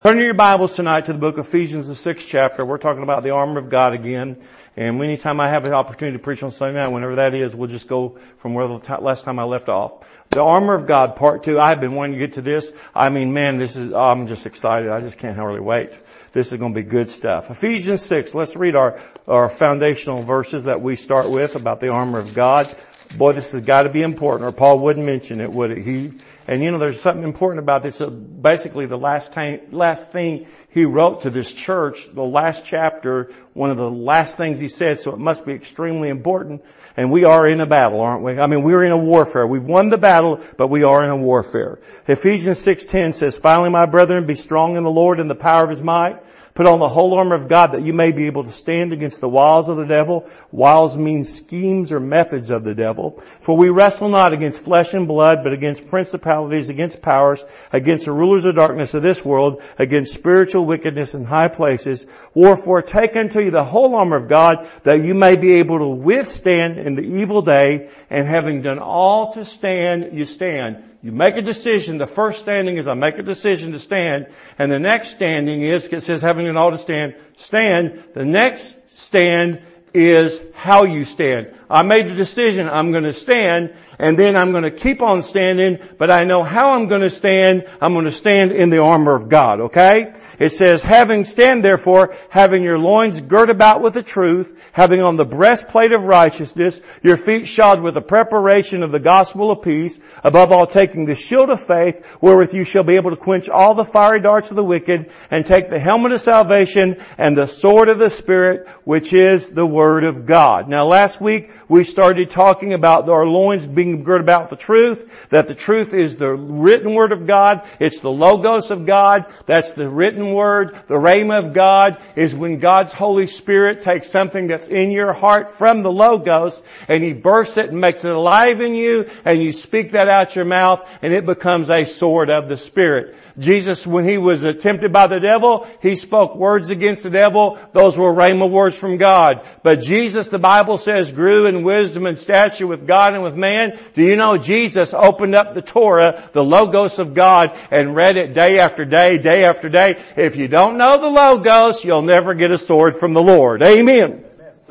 Turn your Bibles tonight to the book of Ephesians, the 6th chapter. We're talking about the armor of God again. And anytime I have an opportunity to preach on Sunday night, whenever that is, we'll just go from where the last time I left off. The armor of God, part 2. I've been wanting to get to this. I mean, man, I'm just excited. I just can't hardly wait. This is going to be good stuff. Ephesians 6. Let's read our foundational verses that we start with about the armor of God. Boy, this has got to be important, or Paul wouldn't mention it, would he? And there's something important about this. Basically, the last thing he wrote to this church, the last chapter, one of the last things he said, so it must be extremely important. And we are in a battle, aren't we? I mean, we're in a warfare. We've won the battle, but we are in a warfare. Ephesians 6:10 says, "Finally, my brethren, be strong in the Lord and the power of His might. Put on the whole armor of God that you may be able to stand against the wiles of the devil." Wiles means schemes or methods of the devil. "For we wrestle not against flesh and blood, but against principalities, against powers, against the rulers of darkness of this world, against spiritual wickedness in high places. Wherefore take unto you the whole armor of God that you may be able to withstand in the evil day, and having done all to stand, you stand." You make a decision. The first standing is I make a decision to stand. And the next standing is, it says having done all to stand, stand. The next stand is how you stand. I made a decision. I'm going to stand, and then I'm going to keep on standing, but I know how I'm going to stand. I'm going to stand in the armor of God, okay? It says, stand therefore, having your loins girt about with the truth, having on the breastplate of righteousness, your feet shod with the preparation of the gospel of peace, above all taking the shield of faith, wherewith you shall be able to quench all the fiery darts of the wicked, and take the helmet of salvation and the sword of the Spirit, which is the Word of God. Now last week, we started talking about our loins being girt about with the truth, that the truth is the written Word of God. It's the Logos of God. That's the written Word. The Rhema of God is when God's Holy Spirit takes something that's in your heart from the Logos and He bursts it and makes it alive in you, and you speak that out your mouth, and it becomes a sword of the Spirit. Jesus, when He was tempted by the devil, He spoke words against the devil. Those were Rhema words from God. But Jesus, the Bible says, grew in wisdom and stature with God and with man. Do you know Jesus opened up the Torah, the Logos of God, and read it day after day, day after day? If you don't know the Logos, you'll never get a sword from the Lord. Amen.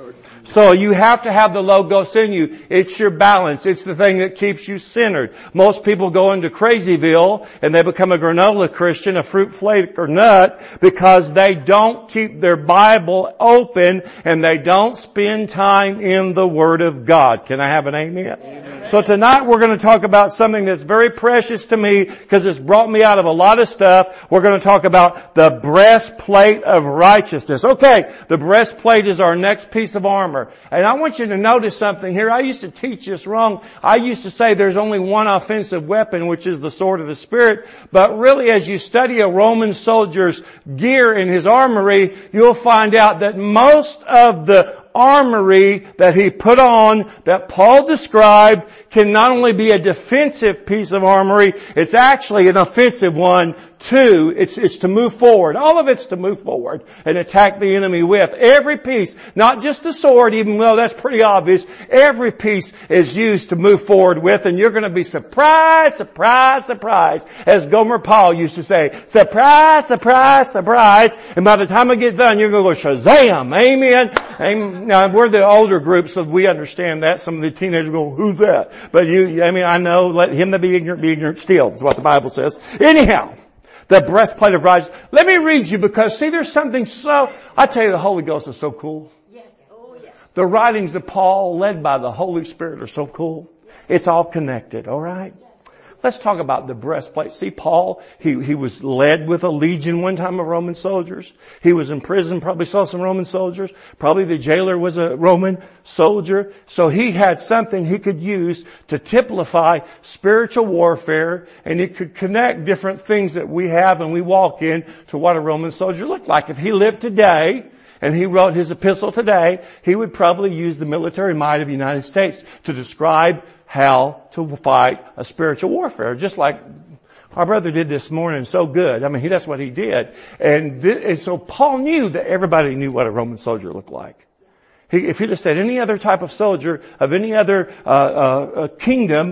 So you have to have the Logos in you. It's your balance. It's the thing that keeps you centered. Most people go into Crazyville and they become a granola Christian, a fruit flake or nut, because they don't keep their Bible open and they don't spend time in the Word of God. Can I have an amen? Amen. So tonight we're going to talk about something that's very precious to me because it's brought me out of a lot of stuff. We're going to talk about the breastplate of righteousness. Okay, the breastplate is our next piece of armor. And I want you to notice something here. I used to teach this wrong. I used to say there's only one offensive weapon, which is the sword of the Spirit. But really, as you study a Roman soldier's gear in his armory, you'll find out that most of the armory that he put on, that Paul described, can not only be a defensive piece of armory, it's actually an offensive one too. It's to move forward. All of it's to move forward and attack the enemy with. Every piece, not just the sword, even though that's pretty obvious, every piece is used to move forward with, and you're going to be surprised, surprised, surprised, as Gomer Paul used to say, surprise, surprise, surprise, and by the time I get done, you're going to go shazam, amen. Amen. Now, we're the older group, so we understand that. Some of the teenagers go, who's that? But I know, let him that be ignorant still, is what the Bible says. Anyhow, the breastplate of righteousness. Let me read you, because see, there's something I tell you, the Holy Ghost is so cool. Yes. Oh, yes. The writings of Paul, led by the Holy Spirit, are so cool. It's all connected, alright? Let's talk about the breastplate. See, Paul, he was led with a legion one time of Roman soldiers. He was in prison, probably saw some Roman soldiers. Probably the jailer was a Roman soldier. So he had something he could use to typify spiritual warfare, and he could connect different things that we have and we walk in to what a Roman soldier looked like. If he lived today, and he wrote his epistle today, he would probably use the military might of the United States to describe how to fight a spiritual warfare, just like our brother did this morning. So good. I mean, that's what he did. And so Paul knew that everybody knew what a Roman soldier looked like. If he'd have said any other type of soldier of any other kingdom,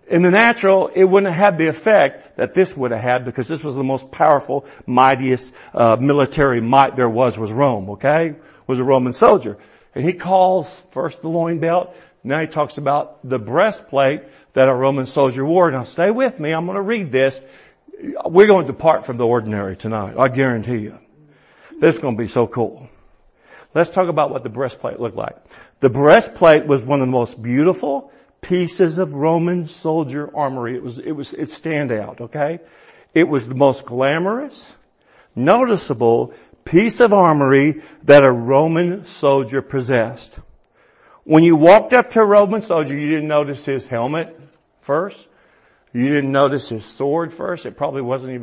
In the natural, it wouldn't have had the effect that this would have had, because this was the most powerful, mightiest military might there was Rome, okay? Was a Roman soldier. And he calls first the loin belt. Now he talks about the breastplate that a Roman soldier wore. Now stay with me. I'm going to read this. We're going to depart from the ordinary tonight. I guarantee you. This is going to be so cool. Let's talk about what the breastplate looked like. The breastplate was one of the most beautiful pieces of Roman soldier armory. It stand out, okay? It was the most glamorous, noticeable piece of armory that a Roman soldier possessed. When you walked up to a Roman soldier, you didn't notice his helmet first. You didn't notice his sword first. It probably wasn't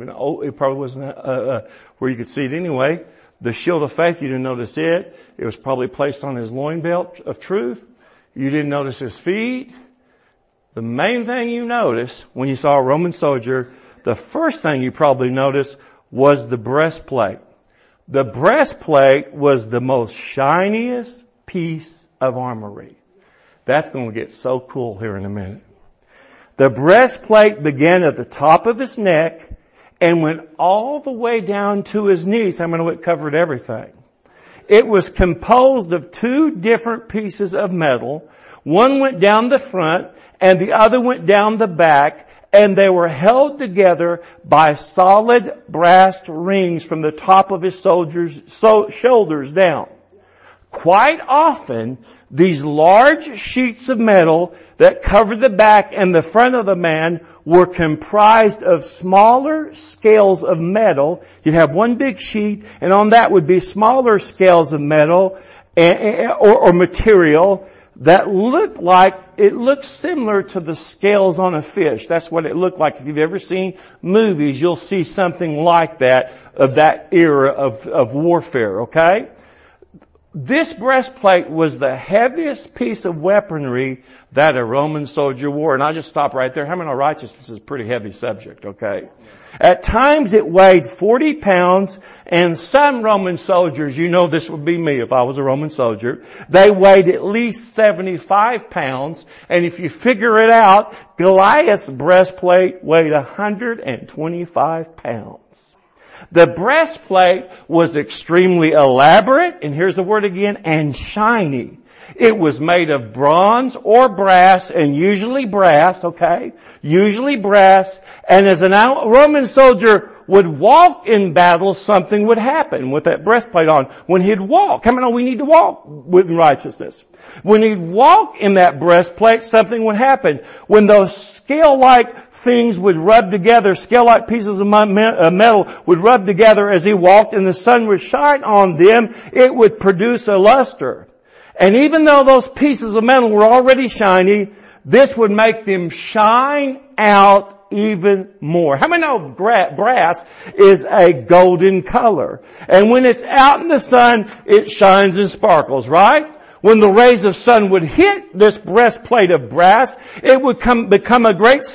where you could see it anyway. The shield of faith, you didn't notice it. It was probably placed on his loin belt of truth. You didn't notice his feet. The main thing you noticed when you saw a Roman soldier, the first thing you probably noticed was the breastplate. The breastplate was the most shiniest piece of armory. That's going to get so cool here in a minute. The breastplate began at the top of his neck and went all the way down to his knees. I mean, it covered everything. It was composed of two different pieces of metal. One went down the front and the other went down the back, and they were held together by solid brass rings from the top of his shoulders down. Quite often, these large sheets of metal that covered the back and the front of the man were comprised of smaller scales of metal. You'd have one big sheet, and on that would be smaller scales of metal or material that looked similar to the scales on a fish. That's what it looked like. If you've ever seen movies, you'll see something like that, of that era of warfare, okay? This breastplate was the heaviest piece of weaponry that a Roman soldier wore. And I'll just stop right there. How many know righteousness is a pretty heavy subject, okay? At times it weighed 40 pounds, and some Roman soldiers, you know this would be me if I was a Roman soldier, they weighed at least 75 pounds. And if you figure it out, Goliath's breastplate weighed 125 pounds. The breastplate was extremely elaborate, and here's the word again, and shiny. It was made of bronze or brass, and usually brass, okay? Usually brass. And as a Roman soldier would walk in battle, something would happen with that breastplate on. When he'd walk, how many know we need to walk with righteousness? When he'd walk in that breastplate, something would happen. When those scale-like things would rub together, scale-like pieces of metal would rub together as he walked, and the sun would shine on them, it would produce a luster. And even though those pieces of metal were already shiny, this would make them shine out even more. How many know brass is a golden color? And when it's out in the sun, it shines and sparkles, right? When the rays of sun would hit this breastplate of brass, it would become a great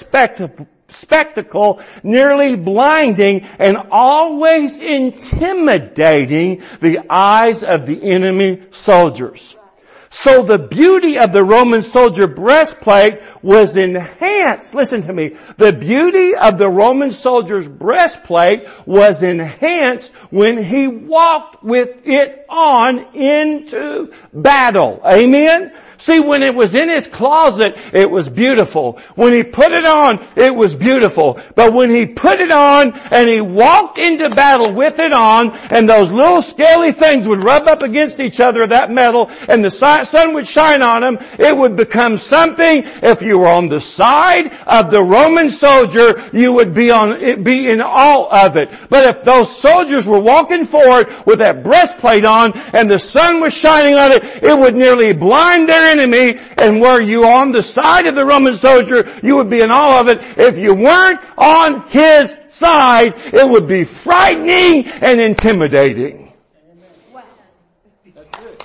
spectacle, nearly blinding and always intimidating the eyes of the enemy soldiers. So the beauty of the Roman soldier breastplate was enhanced. Listen to me. The beauty of the Roman soldier's breastplate was enhanced when he walked with it on into battle. Amen? See, when it was in his closet, it was beautiful. When he put it on, it was beautiful. But when he put it on and he walked into battle with it on, and those little scaly things would rub up against each other, that metal, and the sun would shine on them, it would become something. If you were on the side of the Roman soldier, you would be in awe of it. But if those soldiers were walking forward with that breastplate on and the sun was shining on it, it would nearly blind their enemy. And were you on the side of the Roman soldier, you would be in awe of it. If you weren't on his side, it would be frightening and intimidating. Wow. That's good.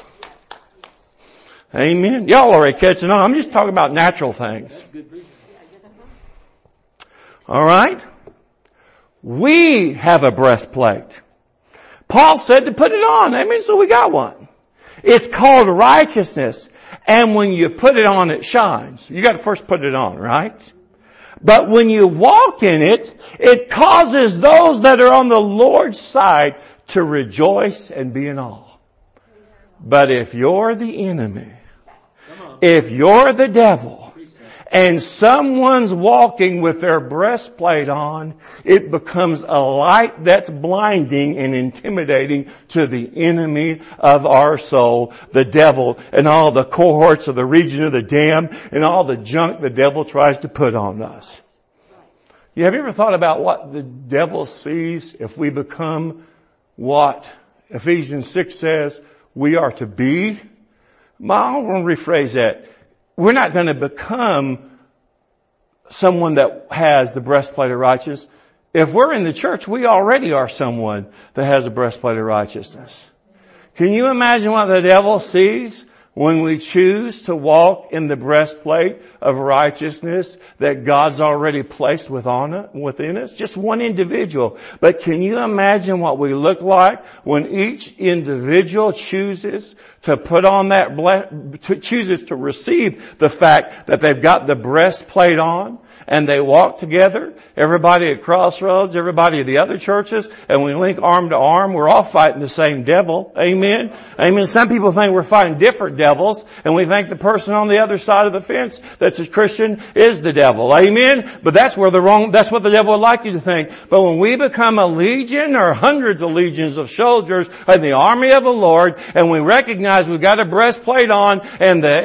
Amen. Y'all already catching on. I'm just talking about natural things. All right. We have a breastplate. Paul said to put it on. Amen. So we got one. It's called righteousness. And when you put it on, it shines. You got to first put it on, right? But when you walk in it, it causes those that are on the Lord's side to rejoice and be in awe. But if you're the enemy, if you're the devil, and someone's walking with their breastplate on, it becomes a light that's blinding and intimidating to the enemy of our soul, the devil, and all the cohorts of the region of the damned, and all the junk the devil tries to put on us. Have you ever thought about what the devil sees if we become what Ephesians 6 says we are to be? I want to rephrase that. We're not going to become someone that has the breastplate of righteousness. If we're in the church, we already are someone that has a breastplate of righteousness. Can you imagine what the devil sees when we choose to walk in the breastplate of righteousness that God's already placed within us? Just one individual. But can you imagine what we look like when each individual chooses to put on chooses to receive the fact that they've got the breastplate on? And they walk together, everybody at Crossroads, everybody at the other churches, and we link arm to arm. We're all fighting the same devil. Amen? Amen. Some people think we're fighting different devils, and we think the person on the other side of the fence that's a Christian is the devil. Amen? But that's what the devil would like you to think. But when we become a legion or hundreds of legions of soldiers in the army of the Lord, and we recognize we've got a breastplate on, and the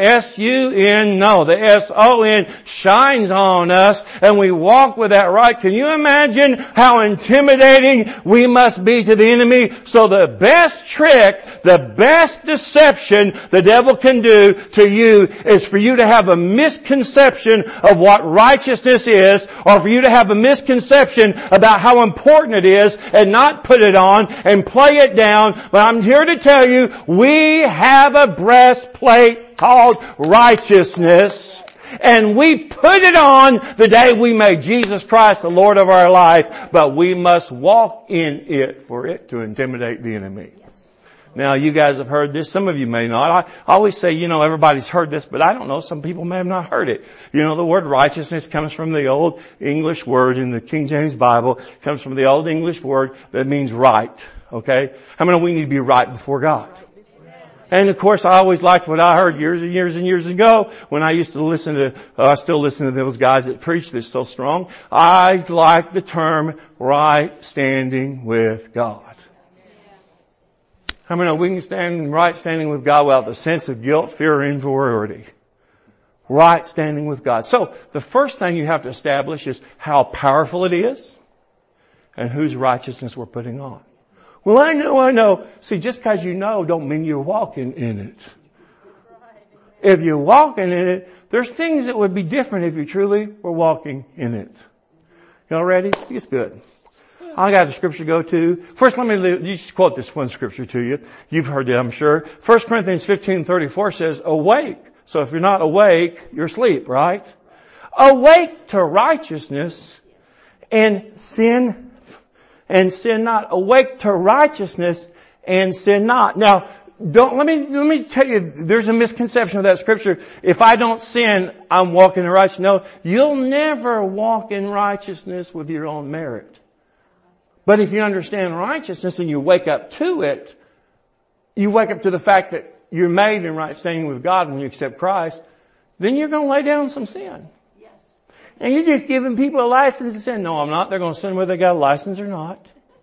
S-O-N shines on us, and we walk with that right. Can you imagine how intimidating we must be to the enemy? So the best trick, the best deception the devil can do to you is for you to have a misconception of what righteousness is, or for you to have a misconception about how important it is and not put it on and play it down. But I'm here to tell you, we have a breastplate called righteousness. And we put it on the day we made Jesus Christ the Lord of our life, but we must walk in it for it to intimidate the enemy. Now, you guys have heard this. Some of you may not. I always say, everybody's heard this, but I don't know. Some people may have not heard it. The word righteousness comes from the Old English word in the King James Bible. It comes from the Old English word that means right. Okay? How many know we need to be right before God? And of course, I always liked what I heard years and years and years ago when I used to I still listen to those guys that preach this so strong. I like the term right standing with God. How many know we can stand in right standing with God without the sense of guilt, fear, or inferiority? Right standing with God. So, the first thing you have to establish is how powerful it is and whose righteousness we're putting on. Well, I know. See, just because you know don't mean you're walking in it. If you're walking in it, there's things that would be different if you truly were walking in it. Y'all ready? It's good. I got a scripture to go to. First, let me just quote this one scripture to you. You've heard it, I'm sure. 1 Corinthians 15:34 says, awake. So if you're not awake, you're asleep, right? Awake to righteousness and sin not. Awake to righteousness and sin not. Now, let me tell you, there's a misconception of that scripture. If I don't sin, I'm walking in righteousness. No, you'll never walk in righteousness with your own merit. But if you understand righteousness and you wake up to it, you wake up to the fact that you're made in right standing with God when you accept Christ, then you're going to lay down some sin. Yes. And you're just giving people a license to sin. No, I'm not. They're going to sin whether they got a license or not.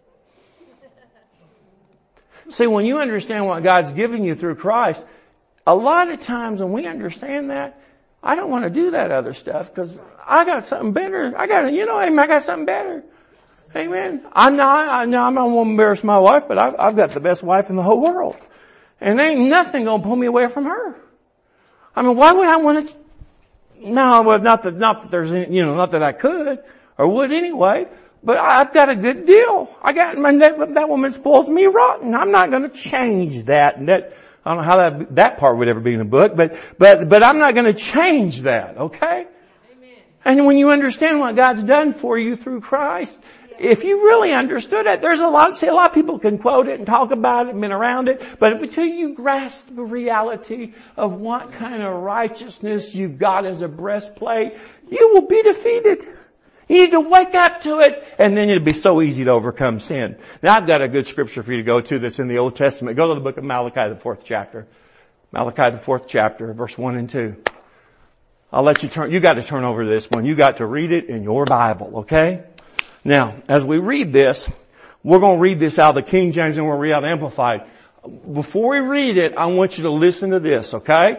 See, when you understand what God's given you through Christ, a lot of times when we understand that, I don't want to do that other stuff because I got something better. I got something better. Amen. I'm not going to embarrass my wife, but I've got the best wife in the whole world. And there ain't nothing going to pull me away from her. I mean, why would I want to? No, well, not that there's any, not that I could or would anyway, but I've got a good deal. That woman spoils me rotten. I'm not going to change that. And that, I don't know how that part would ever be in a book, but I'm not going to change that, okay? Amen. And when you understand what God's done for you through Christ, if you really understood it, a lot of people can quote it and talk about it and been around it, but until you grasp the reality of what kind of righteousness you've got as a breastplate, you will be defeated. You need to wake up to it, and then it'll be so easy to overcome sin. Now I've got a good scripture for you to go to that's in the Old Testament. Go to the book of Malachi, the 4th chapter. Malachi, the 4th chapter, verse 1 and 2. I'll let you turn, you got to turn over this one. You got to read it in your Bible, okay? Now, as we read this, we're going to read this out of the King James and we'll read out the Amplified. Before we read it, I want you to listen to this, okay?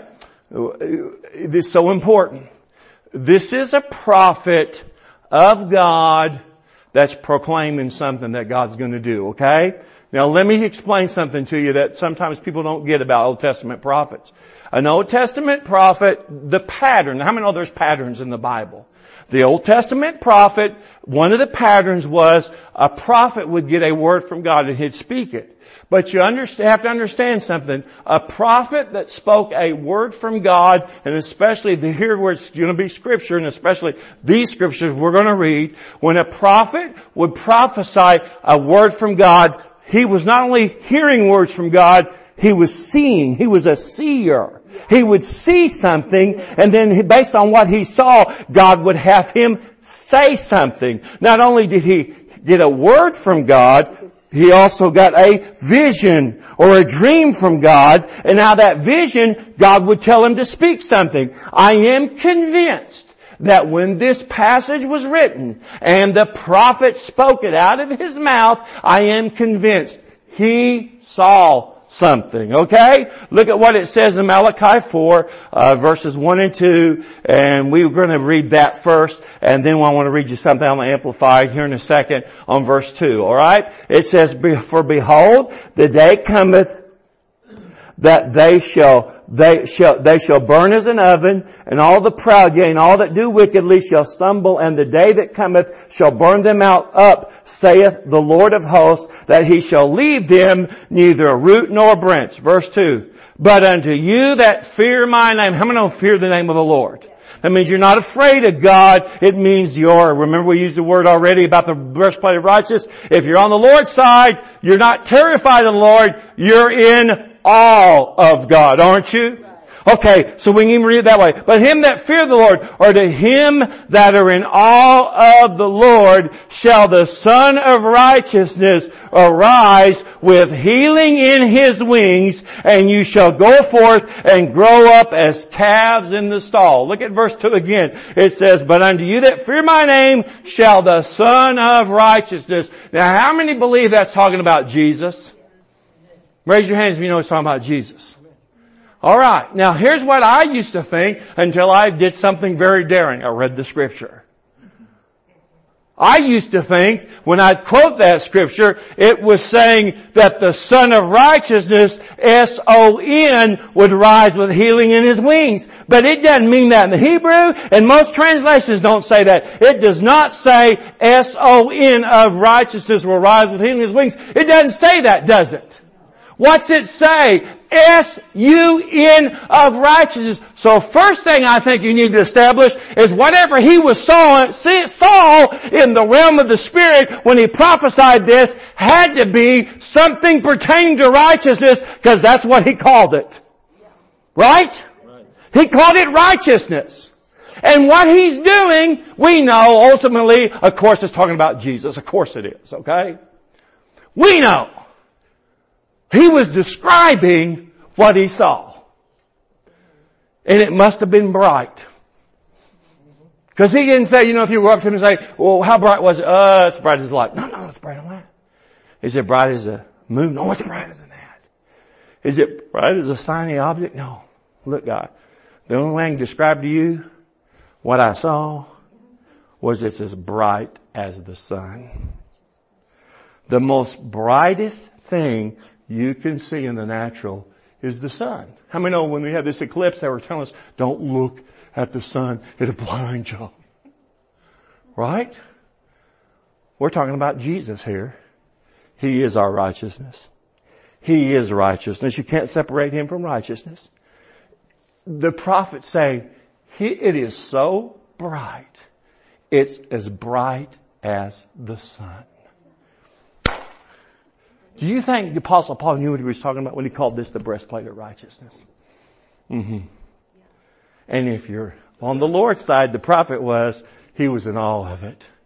It's so important. This is a prophet of God that's proclaiming something that God's going to do, okay? Now let me explain something to you that sometimes people don't get about Old Testament prophets. An Old Testament prophet, the pattern, how many know there's patterns in the Bible? The Old Testament prophet, one of the patterns was a prophet would get a word from God and he'd speak it. But you have to understand something. A prophet that spoke a word from God, and especially here where it's going to be scripture, and especially these scriptures we're going to read, when a prophet would prophesy a word from God, he was not only hearing words from God, he was seeing. He was a seer. He would see something, and then based on what he saw, God would have him say something. Not only did he get a word from God, he also got a vision or a dream from God. And now that vision, God would tell him to speak something. I am convinced that when this passage was written and the prophet spoke it out of his mouth, I am convinced he saw something, okay? Look at what it says in Malachi 4, verses 1 and 2, and we're going to read that first, and then I want to read you something on the Amplified here in a second on verse 2, alright? It says, for behold, the day cometh that they shall burn as an oven, and all the proud, yea, and all that do wickedly shall stumble, and the day that cometh shall burn them up, saith the Lord of hosts, that he shall leave them neither a root nor a branch. Verse 2. But unto you that fear my name. How many don't fear the name of the Lord? That means you're not afraid of God. It means remember we used the word already about the breastplate of righteousness. If you're on the Lord's side, you're not terrified of the Lord, you're in awe of God, aren't you? Okay, so we can even read it that way. But him that fear the Lord, or to him that are in awe of the Lord, shall the Son of Righteousness arise with healing in his wings, and you shall go forth and grow up as calves in the stall. Look at verse 2 again. It says, but unto you that fear my name shall the Son of Righteousness. Now how many believe that's talking about Jesus? Raise your hands if you know it's talking about Jesus. Alright, now here's what I used to think until I did something very daring. I read the scripture. I used to think, when I quote that scripture, it was saying that the Son of Righteousness, S-O-N, would rise with healing in his wings. But it doesn't mean that in the Hebrew, and most translations don't say that. It does not say S-O-N of righteousness will rise with healing in his wings. It doesn't say that, does it? What's it say? S-U-N of righteousness. So first thing I think you need to establish is whatever he saw in the realm of the Spirit when he prophesied this had to be something pertaining to righteousness, because that's what he called it. Right? He called it righteousness. And what he's doing, we know ultimately, of course it's talking about Jesus. Of course it is, okay? We know. He was describing what he saw. And it must have been bright. Because he didn't say, if you go up to him and say, well, how bright was it? It's bright as light. No, it's brighter than that. Is it bright as a moon? No, it's brighter than that. Is it bright as a shiny object? No. Look, God, the only way I can describe to you what I saw was it's as bright as the sun. The most brightest thing you can see in the natural is the sun. How many know when we had this eclipse they were telling us, don't look at the sun, it'll blind you. Right? We're talking about Jesus here. He is our righteousness. He is righteousness. You can't separate him from righteousness. The prophets say, it is so bright, it's as bright as the sun. Do you think the Apostle Paul knew what he was talking about when he called this the breastplate of righteousness? Mm-hmm. And if you're on the Lord's side, the prophet he was in awe of it.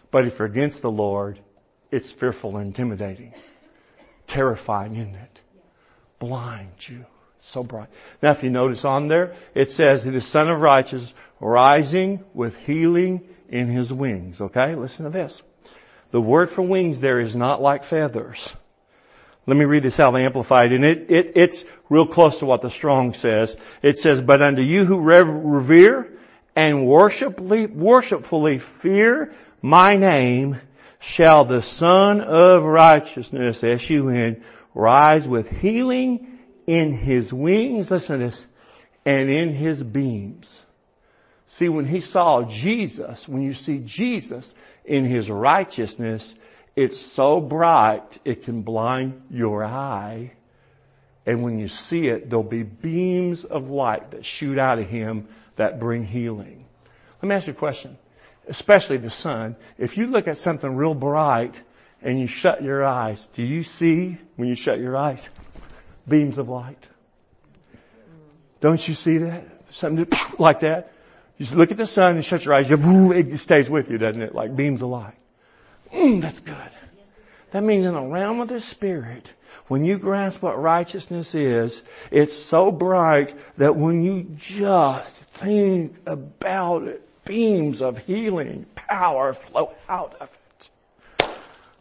But if you're against the Lord, it's fearful and intimidating. Terrifying, isn't it? Blind you. So bright. Now if you notice on there, it says the Son of Righteousness rising with healing in His wings. Okay? Listen to this. The word for wings there is not like feathers. Let me read this out Amplified, and it's real close to what the Strong says. It says, but unto you who revere and worshipfully fear my name shall the Son of Righteousness, S-U-N, rise with healing in His wings, listen to this, and in His beams. See, when he saw Jesus, when you see Jesus in His righteousness, it's so bright it can blind your eye. And when you see it, there'll be beams of light that shoot out of Him that bring healing. Let me ask you a question. Especially the sun. If you look at something real bright and you shut your eyes, do you see, when you shut your eyes, beams of light? Don't you see that? Something like that? You just look at the sun and shut your eyes. It stays with you, doesn't it? Like beams of light. That's good. That means in the realm of the Spirit, when you grasp what righteousness is, it's so bright that when you just think about it, beams of healing power flow out of it.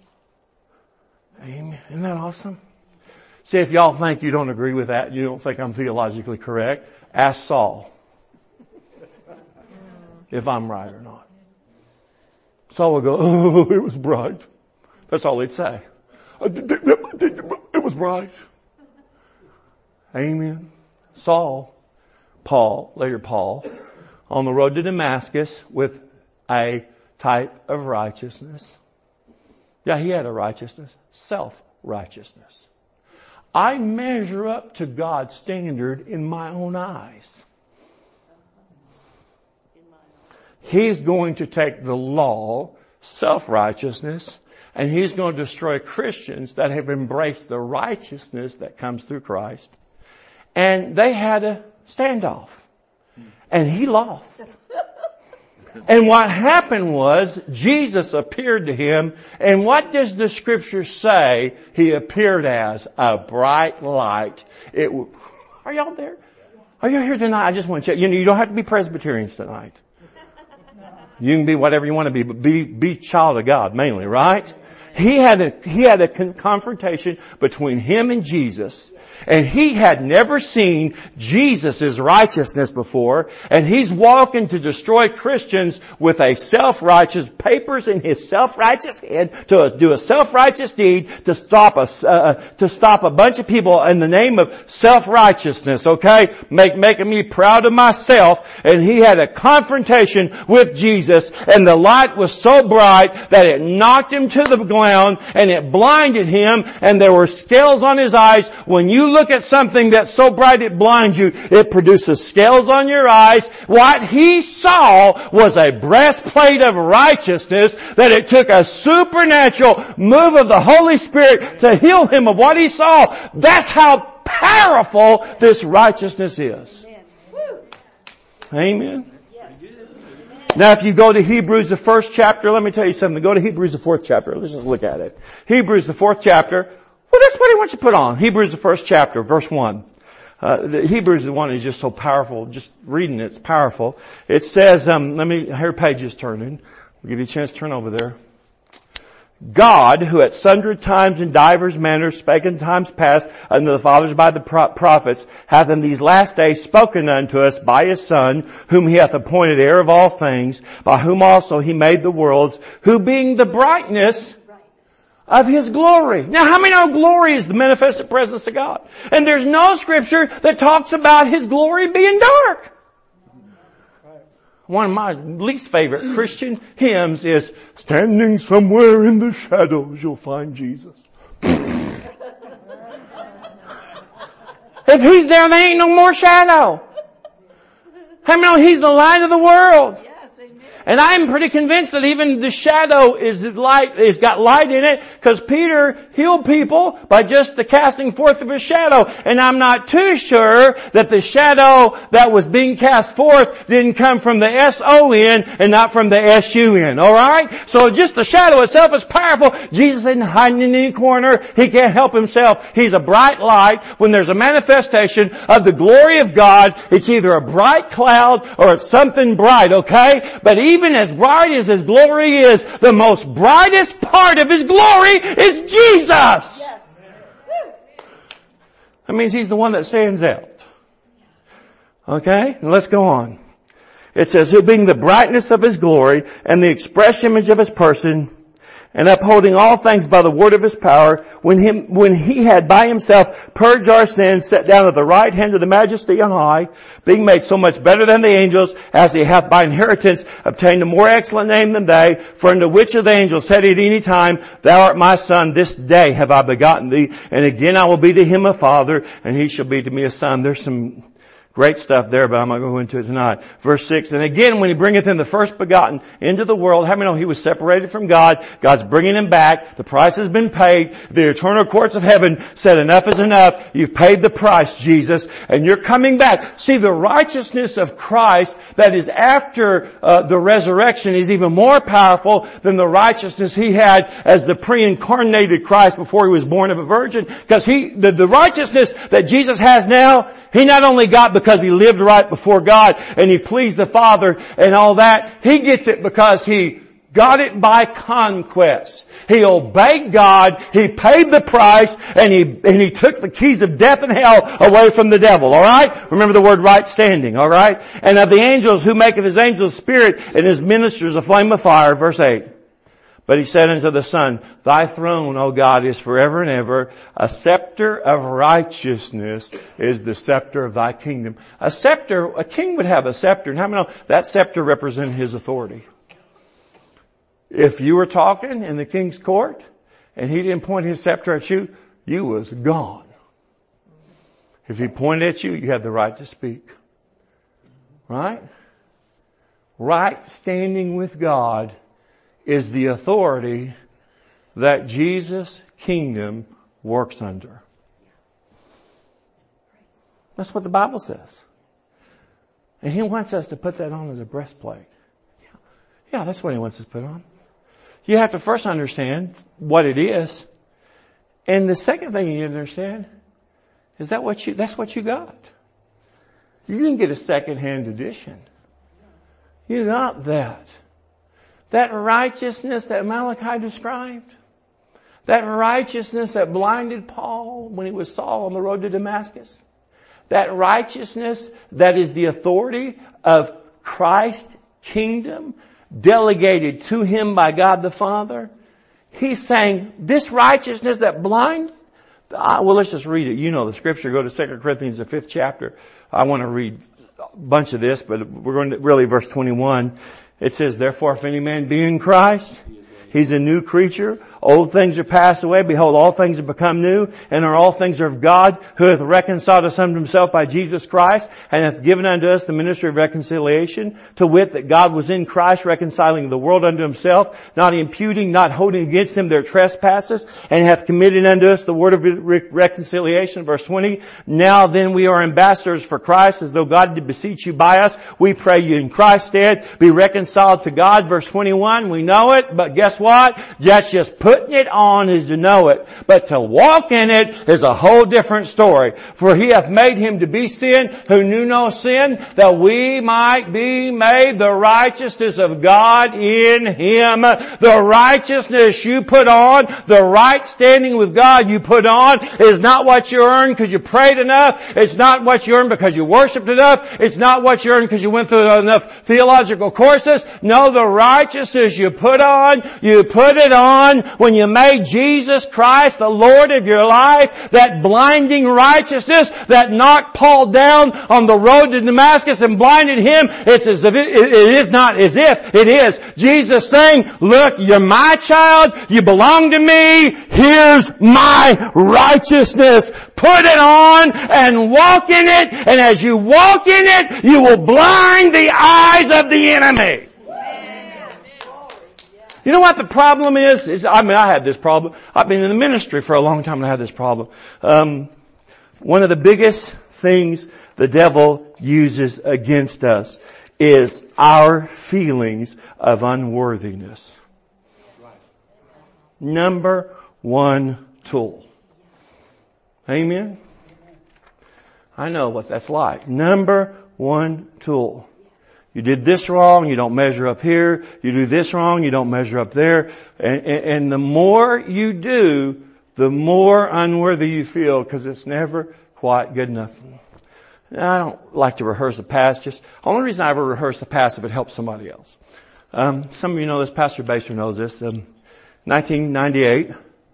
Amen. Isn't that awesome? See, if y'all think you don't agree with that, you don't think I'm theologically correct, ask Saul if I'm right or not. Saul will go, oh, it was bright. That's all he'd say. It was bright. Amen. Saul, later Paul, on the road to Damascus with a type of righteousness. Yeah, he had a righteousness. Self-righteousness. I measure up to God's standard in my own eyes. He's going to take the law, self-righteousness, and He's going to destroy Christians that have embraced the righteousness that comes through Christ. And they had a standoff. And He lost. And what happened was, Jesus appeared to him, and what does the Scripture say He appeared as? A bright light. Are y'all there? Are you here tonight? I just want to check. You don't have to be Presbyterians tonight. You can be whatever you want to be, but be child of God mainly, right? He had a confrontation between him and Jesus. And he had never seen Jesus' righteousness before. And he's walking to destroy Christians with a self-righteous, papers in his self-righteous head to do a self-righteous deed to stop a bunch of people in the name of self-righteousness, okay? Making me proud of myself. And he had a confrontation with Jesus. And the light was so bright that it knocked him to the ground and it blinded him. And there were scales on his eyes. When you look at something that's so bright it blinds you, it produces scales on your eyes. What he saw was a breastplate of righteousness, that it took a supernatural move of the Holy Spirit to heal him of what he saw. That's how powerful this righteousness is. Amen. Now if you go to Hebrews, the first chapter, let me tell you something. Go to Hebrews, the fourth chapter. Let's just look at it. Hebrews, the fourth chapter. Well, that's what he wants you to put on. Hebrews, the first chapter, verse 1. The Hebrews 1 is just so powerful. Just reading it's powerful. It says, her page is turning. We'll give you a chance to turn over there. God, who at sundry times in divers manners spake in times past unto the fathers by the prophets, hath in these last days spoken unto us by His Son, whom He hath appointed heir of all things, by whom also He made the worlds, who being the brightness of His glory. Now, how many know glory is the manifested presence of God? And there's no scripture that talks about His glory being dark. One of my least favorite Christian hymns is, standing somewhere in the shadows you'll find Jesus. If He's there, there ain't no more shadow. How many know He's the light of the world? And I'm pretty convinced that even the shadow is got light in it, because Peter healed people by just the casting forth of his shadow. And I'm not too sure that the shadow that was being cast forth didn't come from the S-O-N and not from the S-U-N. Alright? So just the shadow itself is powerful. Jesus isn't hiding in any corner. He can't help himself. He's a bright light. When there's a manifestation of the glory of God, it's either a bright cloud or it's something bright, okay? But even as bright as His glory is, the most brightest part of His glory is Jesus! Yes. That means He's the one that stands out. Okay? Now let's go on. It says, who being the brightness of His glory and the express image of His person, and upholding all things by the word of His power, when He had by Himself purged our sins, sat down at the right hand of the Majesty on high, being made so much better than the angels, as He hath by inheritance obtained a more excellent name than they. For unto which of the angels said He at any time, Thou art my Son, this day have I begotten Thee, and again I will be to Him a Father, and He shall be to me a Son. There's some great stuff there, but I'm not going to go into it tonight. Verse 6, and again, when He bringeth in the first begotten into the world, how many know He was separated from God? God's bringing Him back. The price has been paid. The eternal courts of heaven said enough is enough. You've paid the price, Jesus, and you're coming back. See, the righteousness of Christ that is after the resurrection is even more powerful than the righteousness He had as the pre-incarnated Christ before He was born of a virgin. Because the righteousness that Jesus has now, He not only got because He lived right before God and He pleased the Father and all that. He gets it because He got it by conquest. He obeyed God, He paid the price, and He took the keys of death and hell away from the devil, alright? Remember the word right standing, alright? And of the angels, who maketh His angels spirit and His ministers a flame of fire, verse 8. But He said unto the Son, Thy throne, O God, is forever and ever. A scepter of righteousness is the scepter of Thy kingdom. A king would have a scepter. And how many know that scepter represented his authority? If you were talking in the king's court and he didn't point his scepter at you, you was gone. If he pointed at you, you had the right to speak. Right? Right standing with God is the authority that Jesus' kingdom works under. That's what the Bible says. And He wants us to put that on as a breastplate. Yeah, that's what He wants us to put on. You have to first understand what it is. And the second thing you need to understand is that's what you got. You didn't get a second-hand edition. You got that. That righteousness that Malachi described, that righteousness that blinded Paul when he was Saul on the road to Damascus, that righteousness that is the authority of Christ's kingdom delegated to Him by God the Father. He's saying this righteousness that blind, well, let's just read it. You know the scripture. Go to 2 Corinthians, the 5th chapter. I want to read a bunch of this, but we're going to really verse 21. It says, Therefore, if any man be in Christ, he's a new creature. Old things are passed away. Behold, all things have become new. And all things are of God, who hath reconciled us unto Himself by Jesus Christ, and hath given unto us the ministry of reconciliation, to wit, that God was in Christ reconciling the world unto Himself, not imputing, not holding against them their trespasses, and hath committed unto us the word of reconciliation. Verse 20, Now then we are ambassadors for Christ, as though God did beseech you by us. We pray you in Christ's stead, be reconciled to God. Verse 21, we know it, but guess what? That's just putting it on is to know it. But to walk in it is a whole different story. For He hath made Him to be sin who knew no sin, that we might be made the righteousness of God in Him. The righteousness you put on, the right standing with God you put on, is not what you earn because you prayed enough. It's not what you earn because you worshiped enough. It's not what you earn because you went through enough theological courses. No, the righteousness you put it on when you made Jesus Christ the Lord of your life. That blinding righteousness that knocked Paul down on the road to Damascus and blinded him. It's as if it is not as if it is Jesus saying, look, you're my child. You belong to me. Here's my righteousness. Put it on and walk in it. And as you walk in it, you will blind the eyes of the enemy. You know what the problem is? I had this problem. I've been in the ministry for a long time and I had this problem. One of the biggest things the devil uses against us is our feelings of unworthiness. Number one tool. Amen? I know what that's like. Number one tool. You did this wrong, you don't measure up here. You do this wrong, you don't measure up there. And the more you do, the more unworthy you feel because it's never quite good enough. I don't like to rehearse the past. The only reason I ever rehearse the past if it helps somebody else. Some of you know this. Pastor Baser knows this. 1998,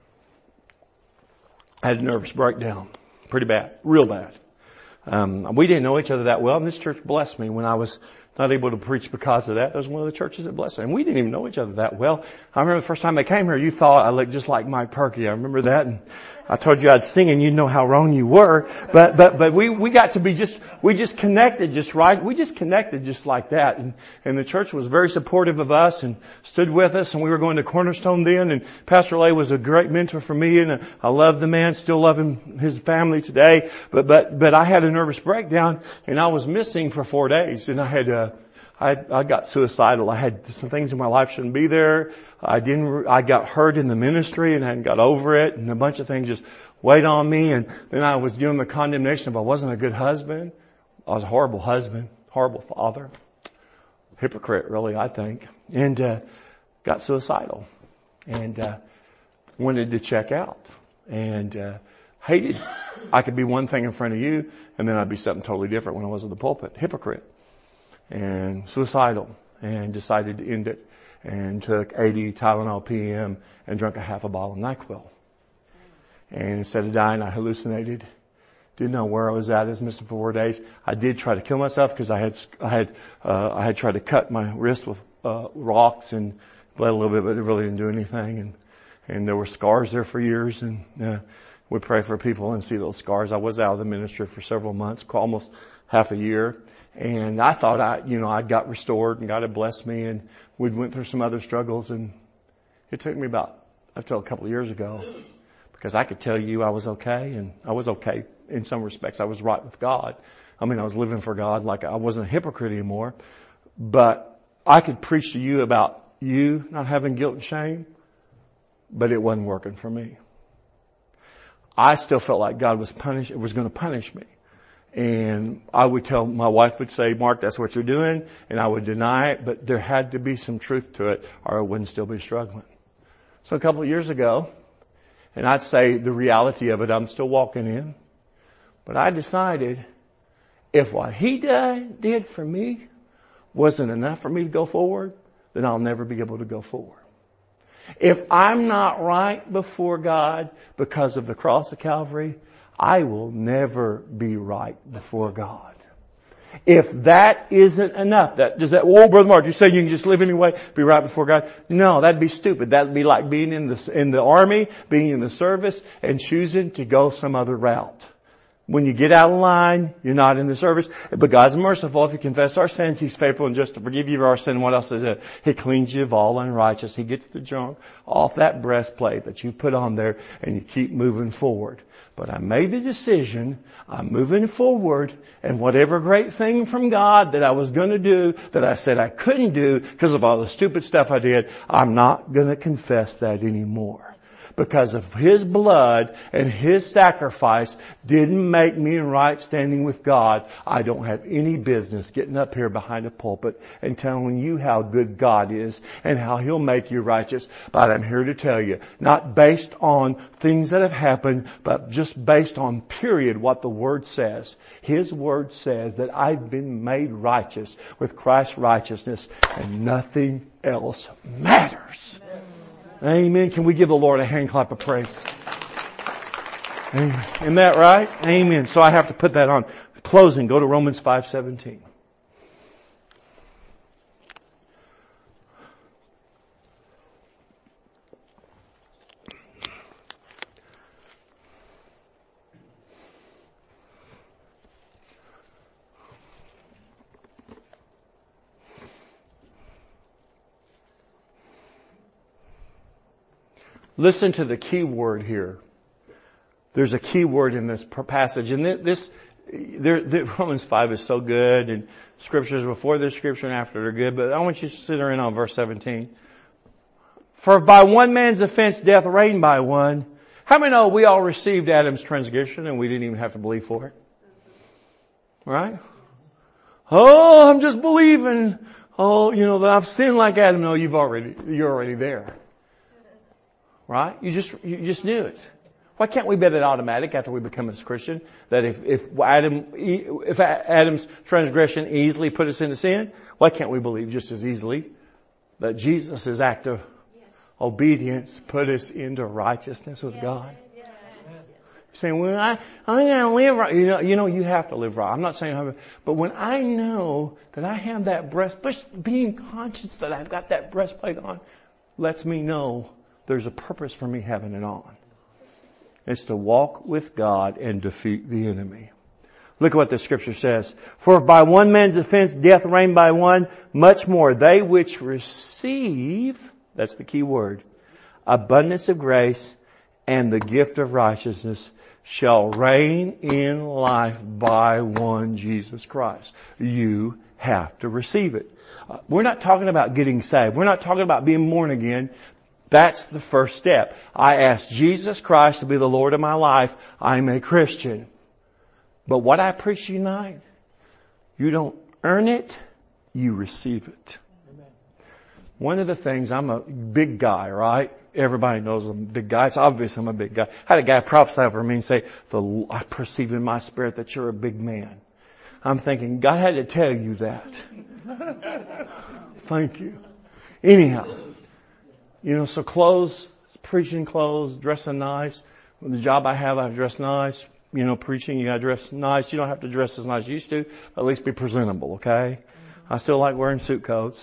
I had a nervous breakdown. Pretty bad. Real bad. We didn't know each other that well, and this church blessed me when I was not able to preach because of that. It was one of the churches that blessed me. And we didn't even know each other that well. I remember the first time I came here, you thought I looked just like Mike Perky. I remember that. And I told you I'd sing and you'd know how wrong you were. But we got to be we just connected just right. We just connected just like that. And the church was very supportive of us and stood with us. And we were going to Cornerstone then. And Pastor Lay was a great mentor for me. And I love the man, still love him, his family today. But I had a nervous breakdown and I was missing for 4 days. And I got suicidal. I had some things in my life shouldn't be there. I got hurt in the ministry and I hadn't got over it, and a bunch of things just weighed on me. And then I was given the condemnation of I wasn't a good husband. I was a horrible husband, horrible father, hypocrite really, I think. And got suicidal and wanted to check out and hated. I could be one thing in front of you and then I'd be something totally different when I was in the pulpit. Hypocrite. And suicidal, and decided to end it, and took 80 Tylenol PM and drank a half a bottle of NyQuil. And instead of dying, I hallucinated. Didn't know where I was at. I was missing for 4 days. I did try to kill myself because I had tried to cut my wrist with rocks and bled a little bit, but it really didn't do anything. And there were scars there for years, and we pray for people and see those scars. I was out of the ministry for several months, almost half a year. And I thought I got restored and God had blessed me, and we went through some other struggles, and it took me up till a couple of years ago because I could tell you I was okay, and I was okay in some respects. I was right with God. I was living for God, like I wasn't a hypocrite anymore, but I could preach to you about you not having guilt and shame, but it wasn't working for me. I still felt like God was going to punish me. And I would my wife would say, Mark, that's what you're doing. And I would deny it, but there had to be some truth to it or I wouldn't still be struggling. So a couple of years ago, and I'd say the reality of it, I'm still walking in, but I decided if what he did for me wasn't enough for me to go forward, then I'll never be able to go forward. If I'm not right before God because of the cross of Calvary, I will never be right before God. If that isn't enough, Brother Mark, you're saying you can just live anyway, be right before God? No, that'd be stupid. That'd be like being in the army, being in the service, and choosing to go some other route. When you get out of line, you're not in the service. But God's merciful. If you confess our sins, He's faithful and just to forgive you of our sin. What else is it? He cleans you of all unrighteousness. He gets the junk off that breastplate that you put on there, and you keep moving forward. But I made the decision, I'm moving forward, and whatever great thing from God that I was going to do, that I said I couldn't do because of all the stupid stuff I did, I'm not going to confess that anymore. Because of His blood and His sacrifice didn't make me in right standing with God. I don't have any business getting up here behind a pulpit and telling you how good God is and how He'll make you righteous. But I'm here to tell you, not based on things that have happened, but just based on period what the Word says. His Word says that I've been made righteous with Christ's righteousness and nothing else matters. Amen. Can we give the Lord a hand clap of praise? Amen. Isn't that right? Amen. So I have to put that on. Closing, go to Romans 5:17. Listen to the key word here. There's a key word in this passage. And Romans 5 is so good, and scriptures before this scripture and after are good, but I want you to sit in on verse 17. For by one man's offense death reigned by one. How many know we all received Adam's transgression and we didn't even have to believe for it? Right? Oh, I'm just believing. Oh, that I've sinned like Adam. No, you're already there. Right? You just knew it. Why can't we bet it automatic after we become a Christian that if Adam's transgression easily put us into sin, why can't we believe just as easily that Jesus' act of obedience put us into righteousness with God? You're saying, well, I'm going to live right. You have to live right. I'm not saying but when I know that I have that being conscious that I've got that breastplate on, lets me know there's a purpose for me having it on. It's to walk with God and defeat the enemy. Look at what the scripture says. For if by one man's offense death reigned by one, much more they which receive, that's the key word, abundance of grace and the gift of righteousness shall reign in life by one Jesus Christ. You have to receive it. We're not talking about getting saved. We're not talking about being born again. That's the first step. I ask Jesus Christ to be the Lord of my life. I'm a Christian. But what I preach tonight, you don't earn it, you receive it. Amen. One of the things, I'm a big guy, right? Everybody knows I'm a big guy. It's obvious I'm a big guy. I had a guy prophesy over me and say, I perceive in my spirit that you're a big man. I'm thinking, God had to tell you that. Thank you. Anyhow. So clothes, preaching clothes, dressing nice. With the job I have, I dress nice. Preaching, you gotta dress nice. You don't have to dress as nice as you used to, but at least be presentable, okay? I still like wearing suit coats.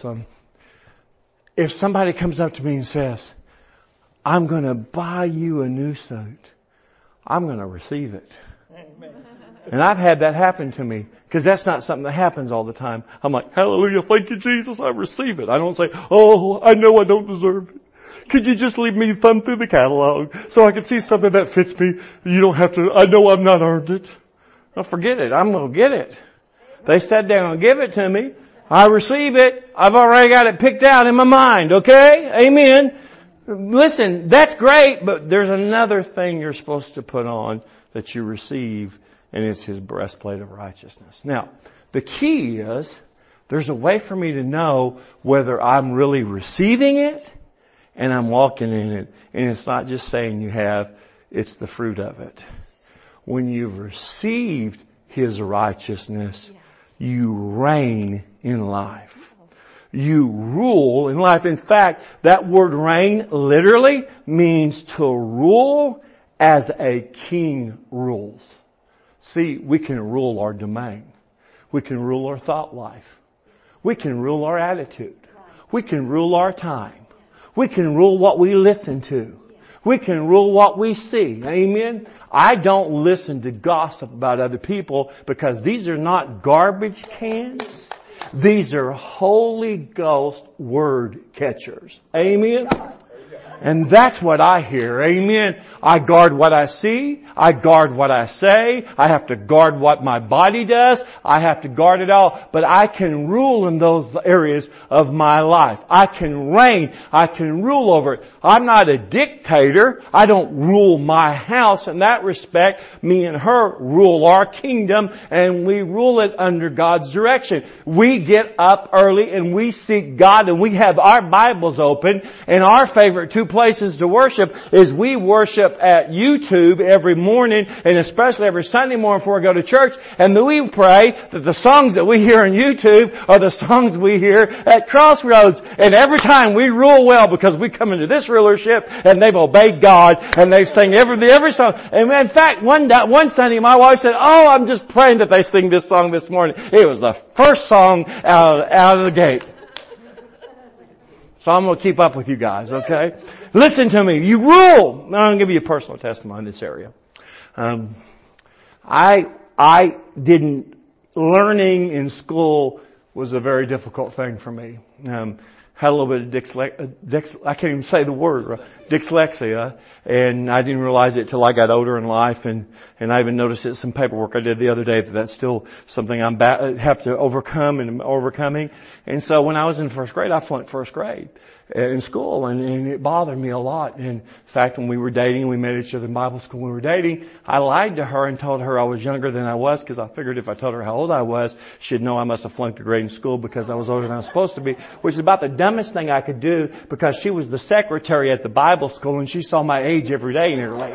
If somebody comes up to me and says, I'm gonna buy you a new suit, I'm gonna receive it. Amen. And I've had that happen to me, because that's not something that happens all the time. I'm like, hallelujah, thank you, Jesus, I receive it. I don't say, oh, I know I don't deserve it. Could you just leave me thumb through the catalog so I can see something that fits me? You don't have to, I know I've not earned it. I'll forget it. I'm going to get it. They sat down and give it to me. I receive it. I've already got it picked out in my mind. Okay? Amen. Listen, that's great, but there's another thing you're supposed to put on that you receive, and it's His breastplate of righteousness. Now, the key is there's a way for me to know whether I'm really receiving it and I'm walking in it. And it's not just saying you have, it's the fruit of it. When you've received His righteousness, you reign in life. You rule in life. In fact, that word reign literally means to rule as a king rules. See, we can rule our domain. We can rule our thought life. We can rule our attitude. We can rule our time. We can rule what we listen to. We can rule what we see. Amen? I don't listen to gossip about other people because these are not garbage cans. These are Holy Ghost word catchers. Amen? And that's what I hear. Amen. I guard what I see. I guard what I say. I have to guard what my body does. I have to guard it all. But I can rule in those areas of my life. I can reign. I can rule over it. I'm not a dictator. I don't rule my house in that respect. Me and her rule our kingdom, and we rule it under God's direction. We get up early and we seek God, and we have our Bibles open, and our favorite two places to worship is we worship at YouTube every morning, and especially every Sunday morning before we go to church, and then we pray that the songs that we hear on YouTube are the songs we hear at Crossroads. And every time we rule well because we come into this rulership and they've obeyed God and they've sang every song. And in fact, one Sunday my wife said, oh, I'm just praying that they sing this song this morning. It was the first song out of the gate. So I'm going to keep up with you guys, okay? Listen to me. You rule. Now I'm going to give you a personal testimony in this area. Learning in school was a very difficult thing for me. had a little bit of I can't even say the word, dyslexia, and I didn't realize it till I got older in life, and I even noticed it in some paperwork I did the other day that that's still something have to overcome and I'm overcoming. And so when I was in first grade, I flunked first grade in school, and it bothered me a lot. And in fact, when we were dating, we met each other in Bible school when we were dating, I lied to her and told her I was younger than I was, because I figured if I told her how old I was, she'd know I must have flunked a grade in school because I was older than I was supposed to be, which is about the dumbest thing I could do, because she was the secretary at the Bible school and she saw my age every day nearly.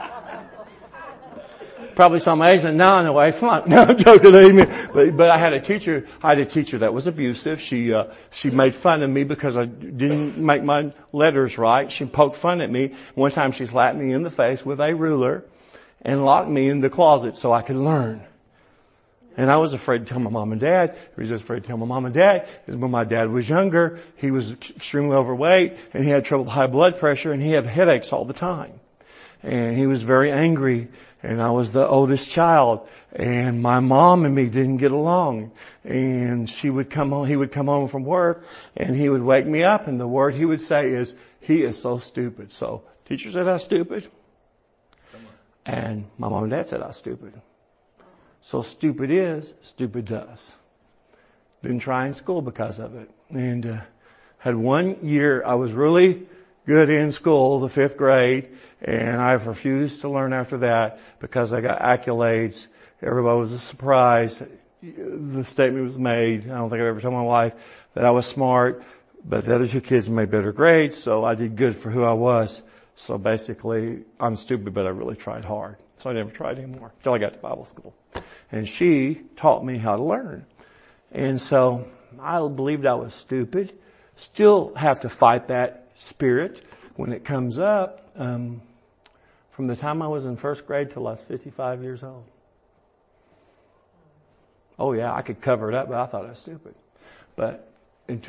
Probably saw my age and now I know I flunked. No, I'm joking. But I had a teacher that was abusive. She made fun of me because I didn't make my letters right. She poked fun at me. One time she slapped me in the face with a ruler and locked me in the closet so I could learn. And I was afraid to tell my mom and dad. The reason I was afraid to tell my mom and dad is when my dad was younger, he was extremely overweight and he had trouble with high blood pressure and he had headaches all the time. And he was very angry, and I was the oldest child, and my mom and me didn't get along. And he would come home from work and he would wake me up, and the word he would say is, "He is so stupid." So teacher said I was stupid. And my mom and dad said I was stupid. So stupid is, stupid does. Didn't try in school because of it. And had one year I was really good in school, the 5th grade, and I refused to learn after that because I got accolades. Everybody was surprised. The statement was made, I don't think I've ever told my wife, that I was smart, but the other 2 kids made better grades, so I did good for who I was. So basically, I'm stupid, but I really tried hard. So I never tried anymore until I got to Bible school. And she taught me how to learn. And so I believed I was stupid. Still have to fight that spirit when it comes up. From the time I was in 1st grade till I was 55 years old. Oh yeah, I could cover it up, but I thought I was stupid. But in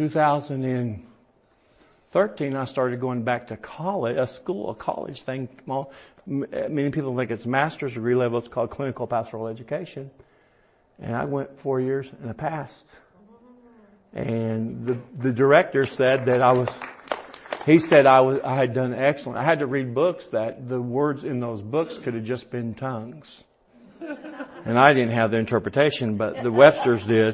2013, I started going back to college, a college thing. Many people think it's master's degree level. It's called clinical pastoral education. And I went 4 years and I passed. And the director said that I had done excellent. I had to read books that the words in those books could have just been tongues. And I didn't have the interpretation, but the Websters did.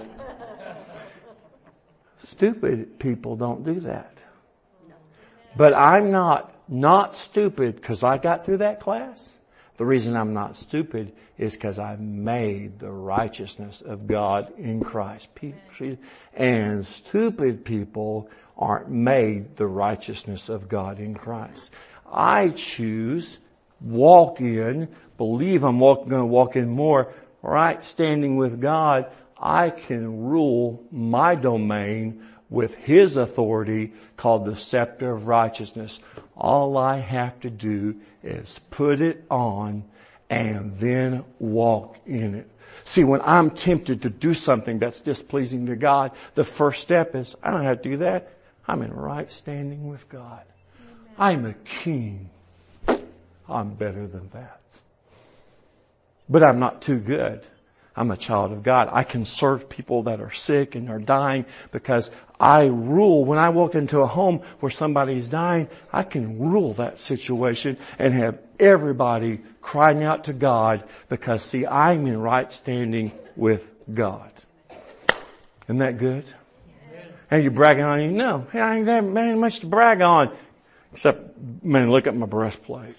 Stupid people don't do that. But I'm not stupid because I got through that class. The reason I'm not stupid is because I've made the righteousness of God in Christ. And stupid people aren't made the righteousness of God in Christ. I choose, walk in, believe I'm going to walk in more, right standing with God. I can rule my domain with His authority called the scepter of righteousness. All I have to do is put it on and then walk in it. See, when I'm tempted to do something that's displeasing to God, the first step is, I don't have to do that. I'm in right standing with God. I'm a king. I'm better than that. But I'm not too good. I'm a child of God. I can serve people that are sick and are dying because I rule. When I walk into a home where somebody's dying, I can rule that situation and have everybody crying out to God because, see, I'm in right standing with God. Isn't that good? And you bragging on you? No, I ain't that much to brag on. Except, man, look at my breastplate.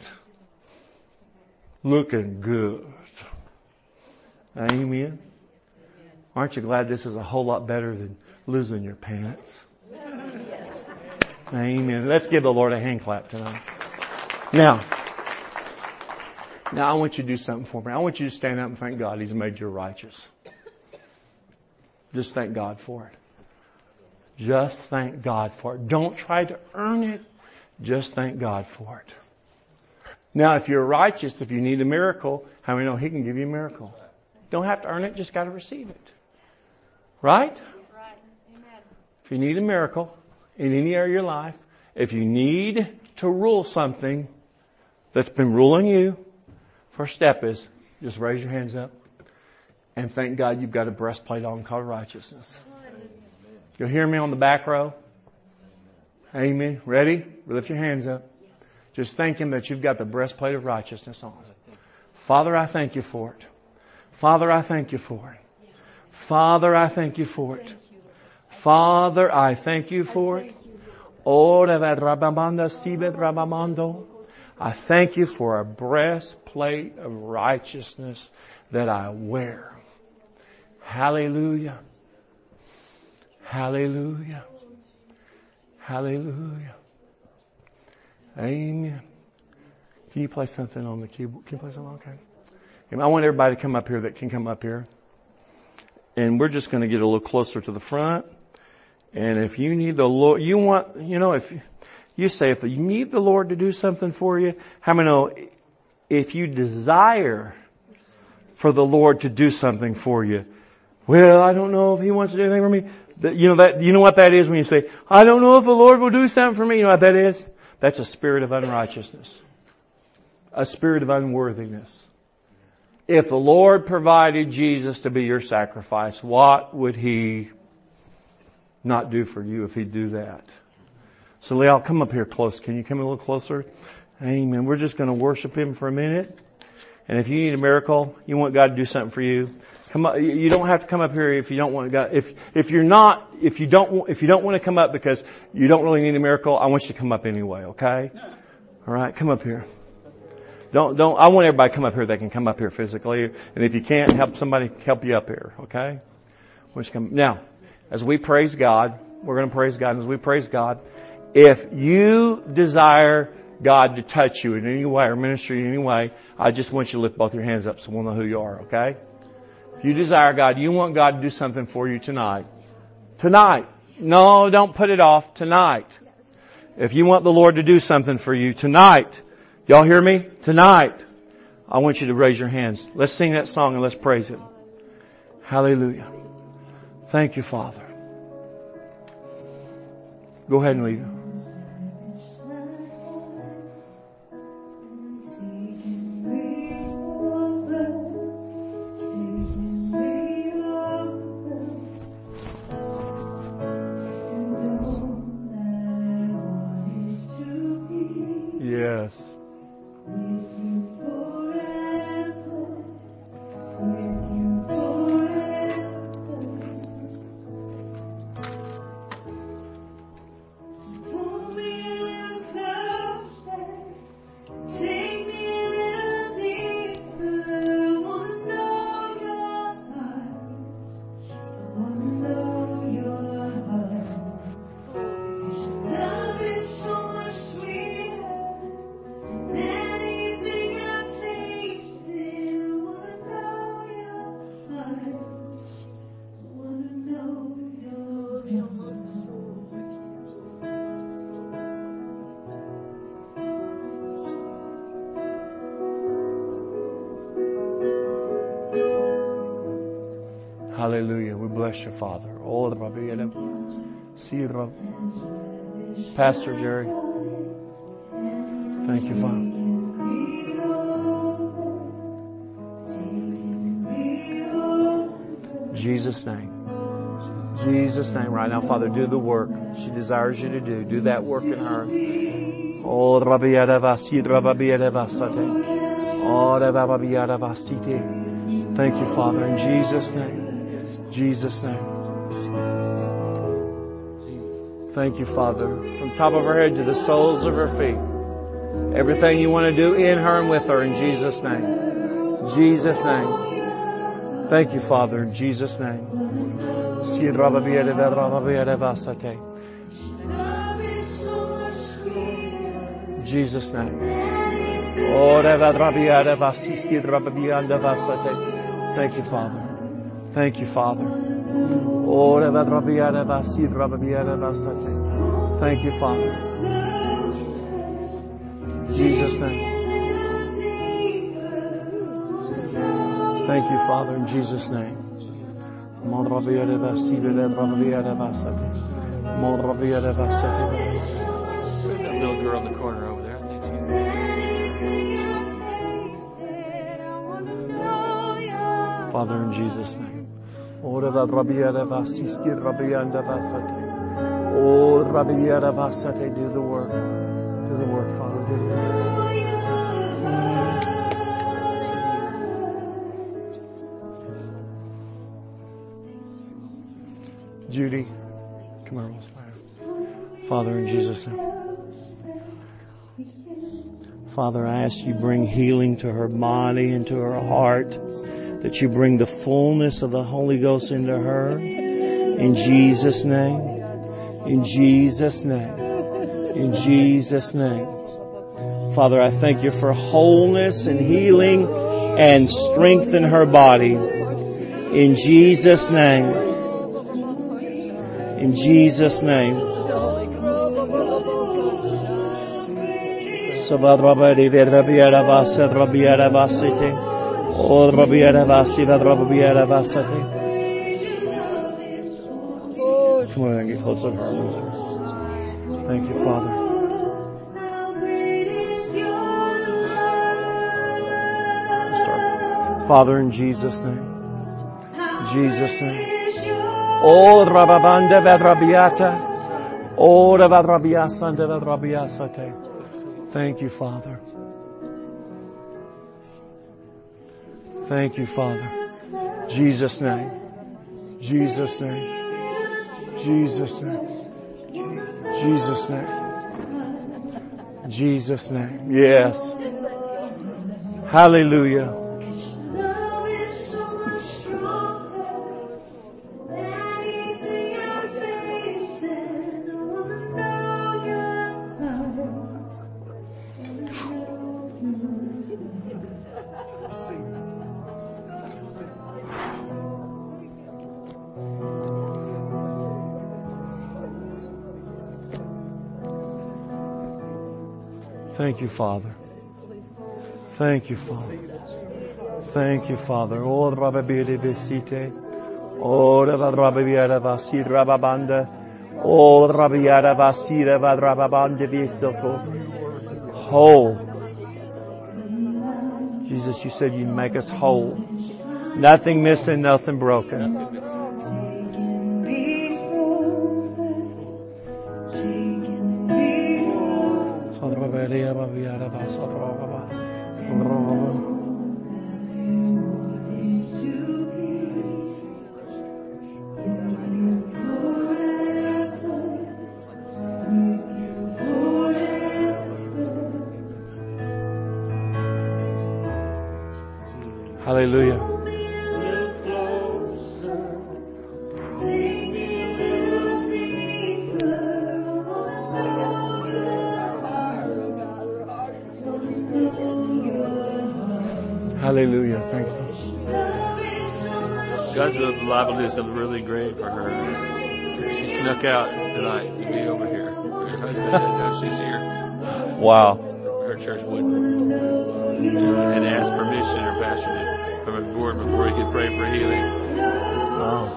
Looking good. Amen. Aren't you glad this is a whole lot better than losing your pants? Amen. Let's give the Lord a hand clap tonight. Now I want you to do something for me. I want you to stand up and thank God He's made you righteous. Just thank God for it. Just thank God for it. Don't try to earn it. Just thank God for it. Now, if you're righteous, if you need a miracle, how many know He can give you a miracle? Don't have to earn it, just got to receive it. Right? Right. Amen. If you need a miracle in any area of your life, if you need to rule something that's been ruling you, first step is just raise your hands up and thank God you've got a breastplate on called righteousness. You'll hear me on the back row. Amen. Ready? Lift your hands up. Just thank Him that you've got the breastplate of righteousness on. Father, I thank you for it. Father, I thank you for it. Father, I thank you for it. Father, I thank you for it. I thank you for a breastplate of righteousness that I wear. Hallelujah. Hallelujah. Hallelujah. Amen. Can you play something on the keyboard? Can you play something? Okay. I want everybody to come up here that can come up here. And we're just going to get a little closer to the front. And if you need the Lord, if you say, if you need the Lord to do something for you, how many know if you desire for the Lord to do something for you, well, I don't know if He wants to do anything for me. You know what that is when you say, I don't know if the Lord will do something for me. You know what that is? That's a spirit of unrighteousness. A spirit of unworthiness. If the Lord provided Jesus to be your sacrifice, what would He not do for you if He'd do that? So Leal, come up here close. Can you come a little closer? Amen. We're just going to worship Him for a minute. And if you need a miracle, you want God to do something for you, come up. You don't have to come up here if you don't want God. If you don't want to come up because you don't really need a miracle, I want you to come up anyway, okay? All right, come up here. I want everybody to come up here that can come up here physically. And if you can't, help somebody help you up here, okay? Now, as we praise God, we're going to praise God. And as we praise God, if you desire God to touch you in any way or ministry in any way, I just want you to lift both your hands up so we'll know who you are, okay? If you desire God, you want God to do something for you tonight. Tonight. No, don't put it off. Tonight. If you want the Lord to do something for you tonight, y'all hear me? Tonight, I want you to raise your hands. Let's sing that song and let's praise Him. Hallelujah. Thank you, Father. Go ahead and lead. Yes. Hallelujah. We bless you, Father. Pastor Jerry. Thank you, Father. Jesus' name. Jesus' name right now, Father, do the work she desires you to do. Do that work in her. Thank you, Father, in Jesus' name. Jesus' name. Thank you, Father. From top of her head to the soles of her feet. Everything you want to do in her and with her in Jesus' name. Jesus' name. Thank you, Father, in Jesus' name. Jesus' name. Thank you, Father. Thank you, Father. Thank you, Father. Jesus' name. Thank you, Father, in Jesus' name. That little girl in the corner over there. Father, in Jesus' name. Oh, Rabbi Yarabasate, do the work. Do the work, Father. Do the work. Judy, come on, Father, in Jesus' name. Father, I ask you bring healing to her body and to her heart, that you bring the fullness of the Holy Ghost into her. In Jesus' name. In Jesus' name. In Jesus' name. Father, I thank you for wholeness and healing and strength in her body. In Jesus' name. In Jesus' name. Come on and get close to her. Thank you, Father. Father, in Jesus' name. Jesus' name. Oh, Rababanda Vadrabiata. Oh, Vadrabiasanda Vadrabiasate. Thank you, Father. Thank you, Father. Jesus' name. Jesus' name. Jesus' name. Jesus' name. Jesus' name. Yes. Hallelujah. Thank you, Father. Thank you, Father. Thank you, Father. Oh, Rababiri Besite. Oh, Rababira Vasi Rababanda. Oh, Rabiara Vasira Vadrababanda Visoto. Whole. Jesus, you said you'd make us whole. Nothing missing, nothing broken. Hallelujah. Hallelujah. Thank you. God's liable to do something really great for her. She snuck out tonight to be over here. Her husband didn't know she's here. Wow. Her church wouldn't. Had to ask permission, her pastor did, from a board before he could pray for healing. Oh.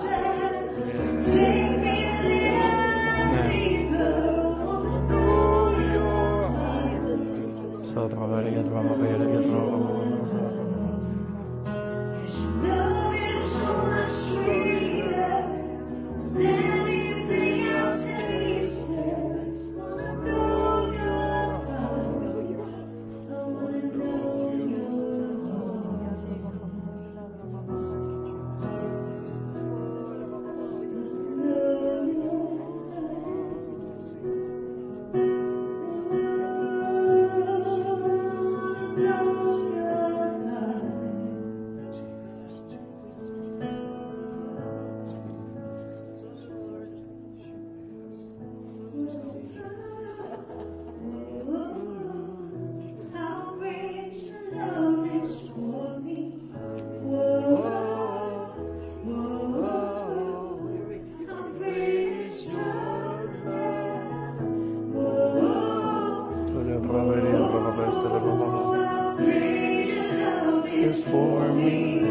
Is for me.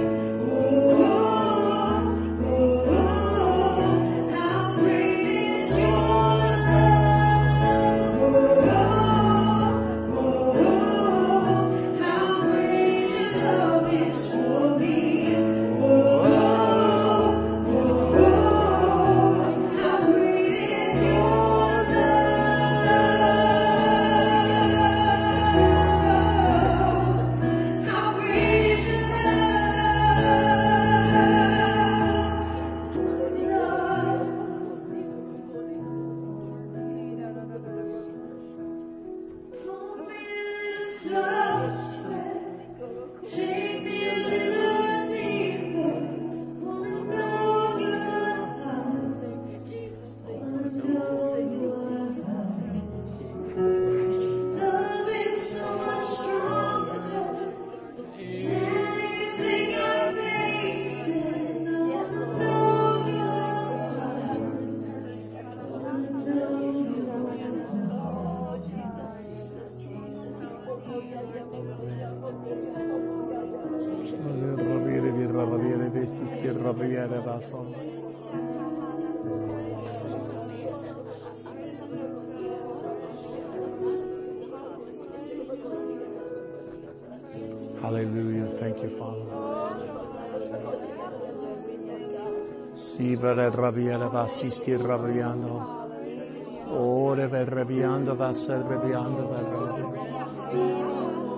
Hallelujah. Thank you, Father. Sibere rabiere vasiski rabiando. Ore ver rabiando vasel rabiando ver.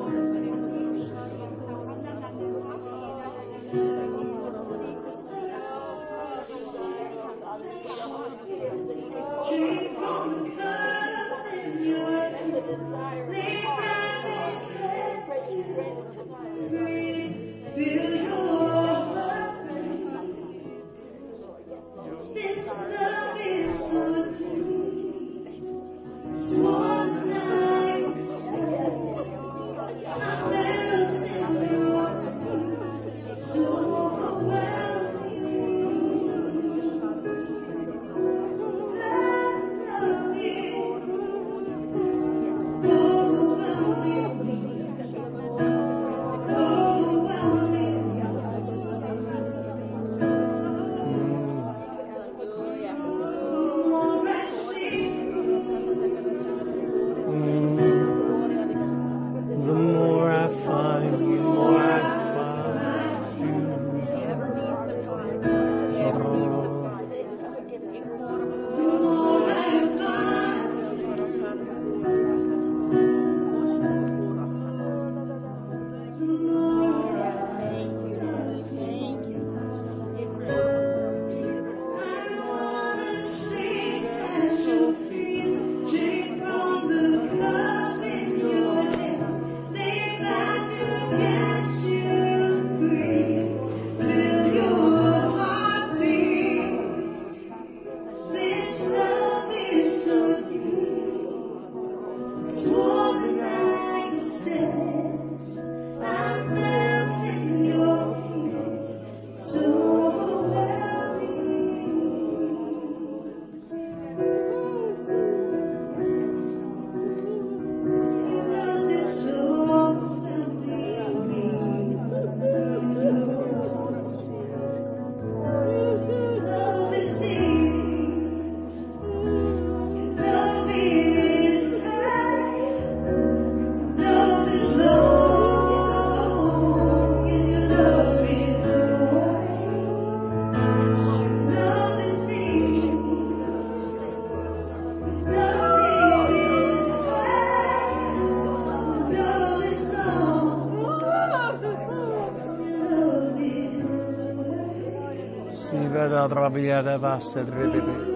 Rabiere vasel rebebe.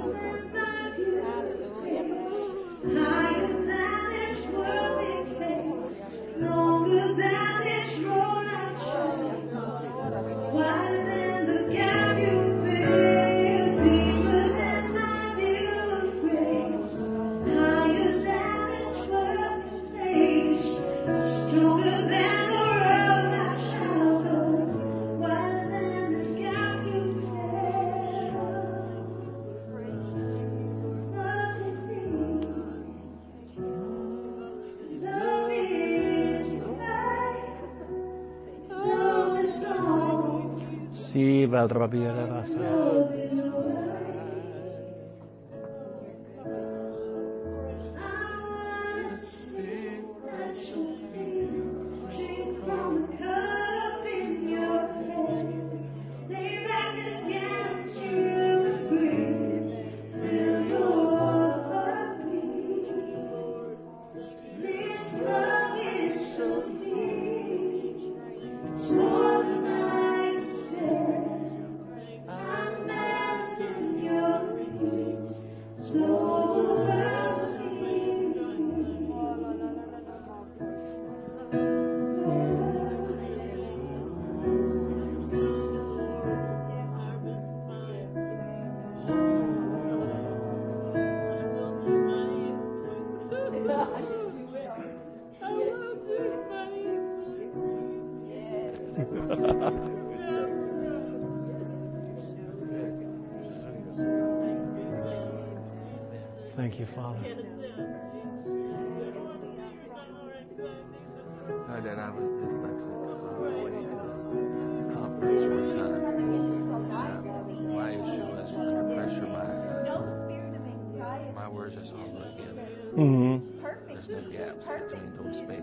Si vel rabiere vasel. Thank you, Father. Dad, I was dyslexic on the way to conference one time.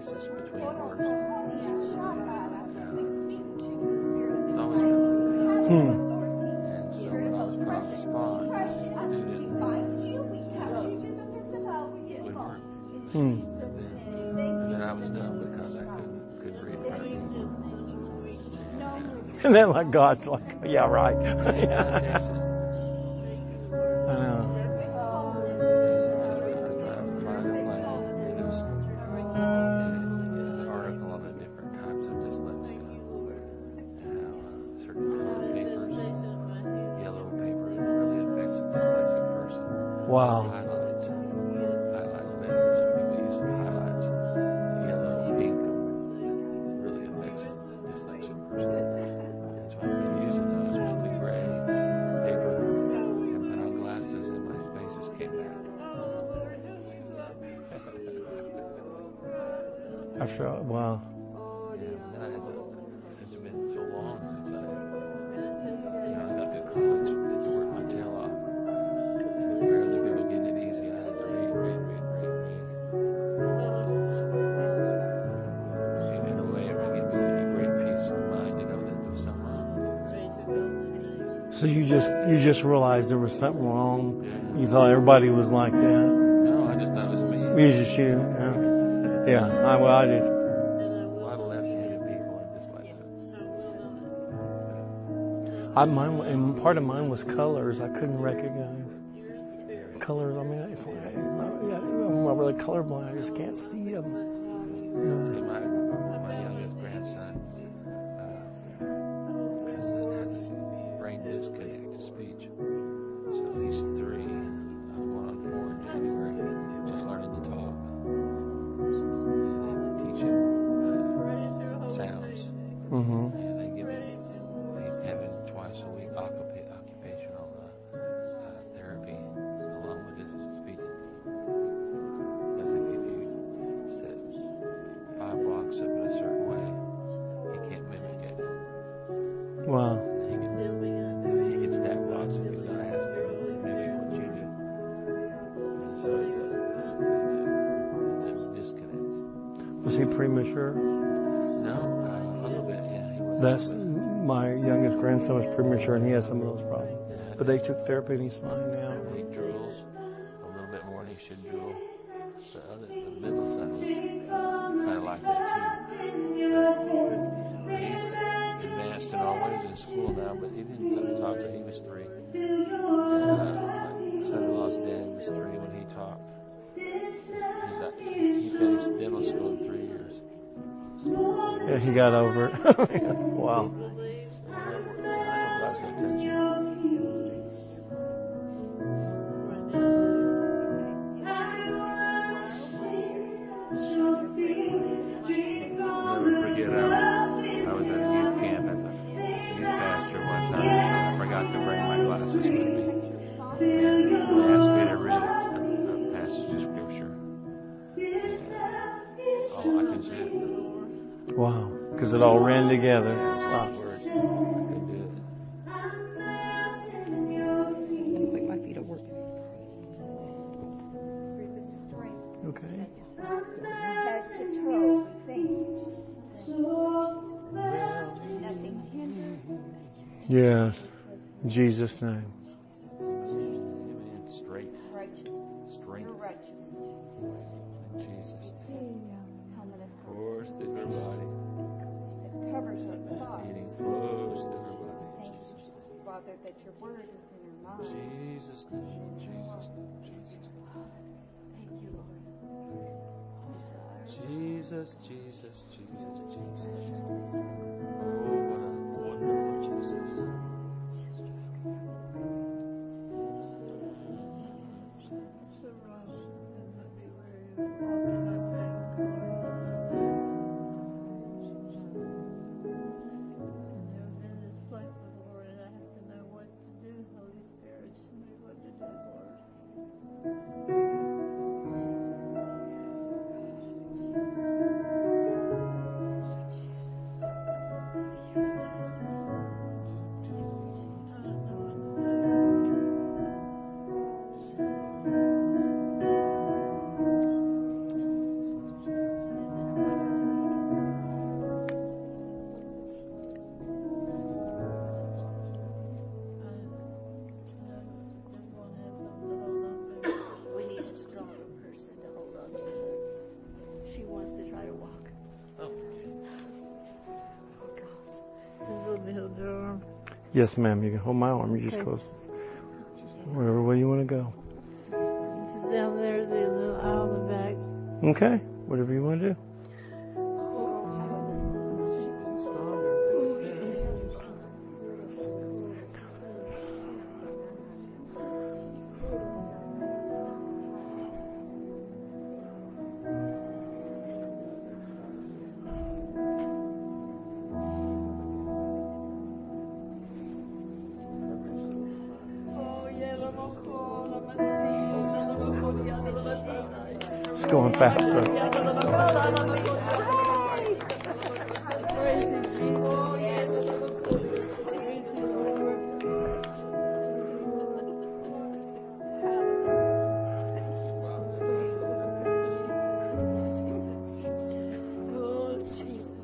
spaces between words. It's always been like that. And so when I was put on the spot, the student would work. And then I was done because I couldn't read front of people. And then like God's like, yeah, right. I know. Wow. Highlight letters. People use highlights. Yellow, pink really affects a dyslexic person. And so I've been using those with the gray paper and put on glasses and my spaces came back. After, wow. Yeah, and then I had to, since it's been so long since I got through college, I had to work my tail off. Where other people getting it easy, I had to read. In a way, it would give me a great peace of mind to know that there was something wrong. So you just realized there was something wrong. Yeah. You thought everybody was like that. No, I just thought it was me. It was just you. Yeah. I did. A lot of left-handed people are dyslexic. And part of mine was colors. I couldn't recognize colors. I mean, it's like, I'm not really colorblind. I just can't see them. See, my youngest grandson has a brain disconnect to speech. So he's 3, going on 4 in January, just learning to talk. And to teach him sounds. Mm-hmm. And they have him twice a week occupational therapy along with his speech. Because if you set 5 blocks up in a certain way, he can't mimic it. Wow. He can stack blocks if he's not asked to mimic what you do. And so it's a disconnect. Was he premature? No, a little bit, yeah. He was. That's my youngest grandson was premature, and he has some of those problems. But they took therapy, and he's fine now. He drools a little bit more than he should drool. The middle son was kind of like that too. But he's advanced in all ways in school now, but he didn't talk till he was 3. And my son-in-law's dad was 3 when he talked. He finished dental school in 3 years. Yeah, he got over it. Wow. So I know God's going to touch you. Never forget, I was at a youth camp as a youth pastor one time, and I forgot to bring my glasses with me. And they asked me to read a passage of scripture. And, I can see it. Wow. Because it all ran together. Wow. Words. I couldn't do it. It's like my feet are working. Okay. Head to toe, think. Nothing hinders. Yes. In Jesus' name. Amen. Straight. Righteous. Strength. You're righteous. In Jesus' name. Helmet of Force through her body. It covers our thoughts. Healing flows through her body. Thank you, Father, that your word is in your mind. Jesus' name. Jesus' name. Jesus' name. Thank you, Lord. Jesus, Jesus, Jesus, Jesus. Oh, what a wonderful Jesus. Yes, ma'am. You can hold my arm. You just Okay. go wherever way you want to go. Down there, the little aisle in the back. Okay. Whatever you want to do. It's going faster. Oh, Jesus.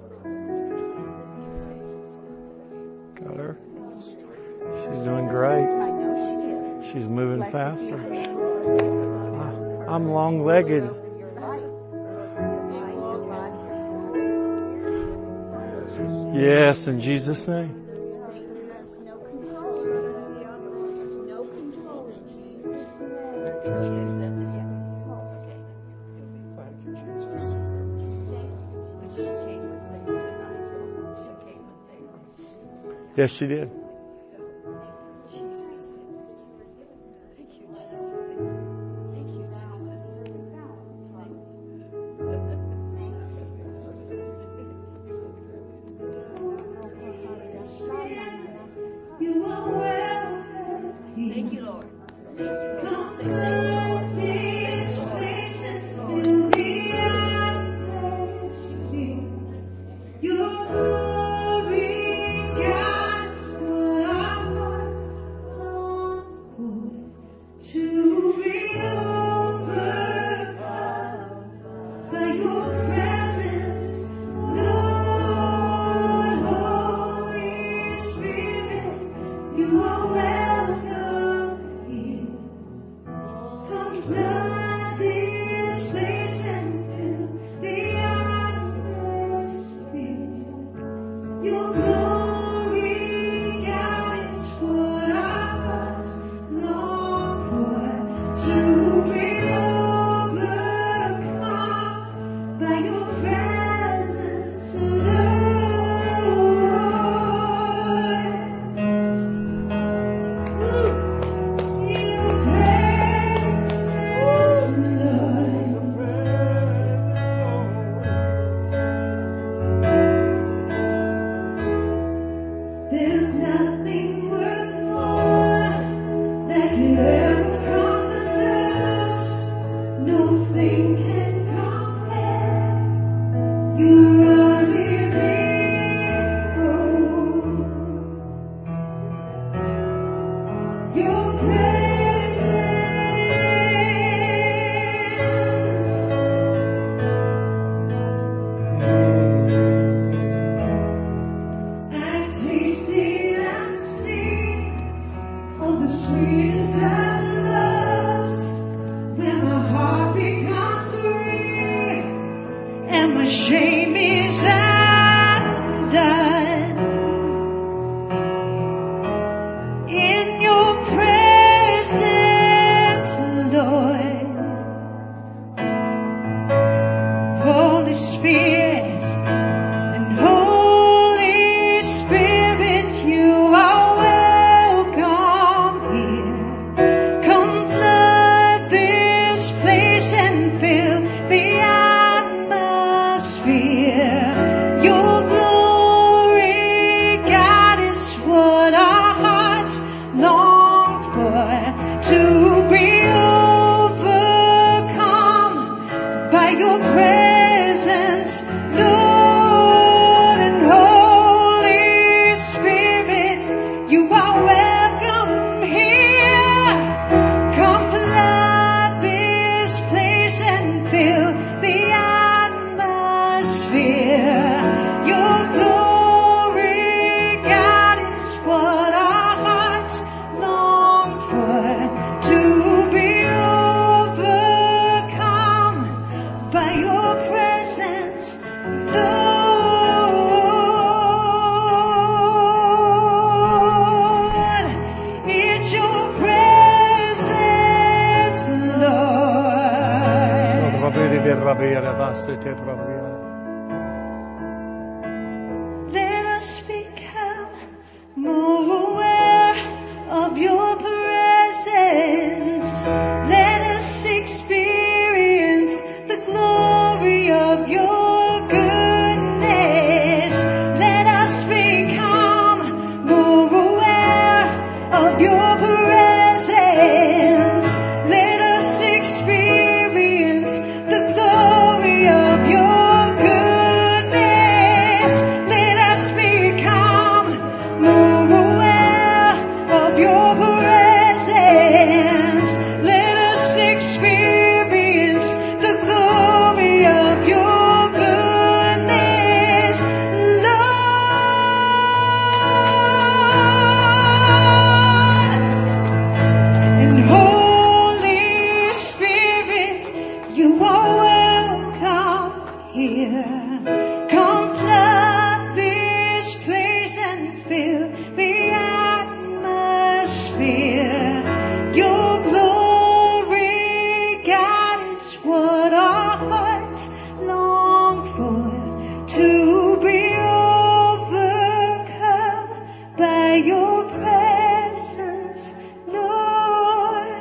Got her. She's doing great. I know she is. She's moving faster. I'm long-legged. Yes, in Jesus' name. No control. No control in Jesus' name. She came with them tonight. She came with them. Yes, she did. Jesus. Thank you, Jesus. Thank you, Jesus. Thank you, Lord. Thank you, Lord. You are welcome here. Come flood this place and fill the atmosphere. Your glory, God, is what our hearts long for. To be overcome by your presence, Lord. Your presence. Let us become more aware of your presence. Let us experience the glory of your goodness. Let us become more aware of your presence. Let us experience the glory of your goodness. Let us become more aware of your presence. Let us experience the glory of your goodness, Lord. And Holy Spirit, you are welcome here. Come flood this place and fill the atmosphere. Your glory, God, is what our hearts long for, to be overcome by your presence, Lord.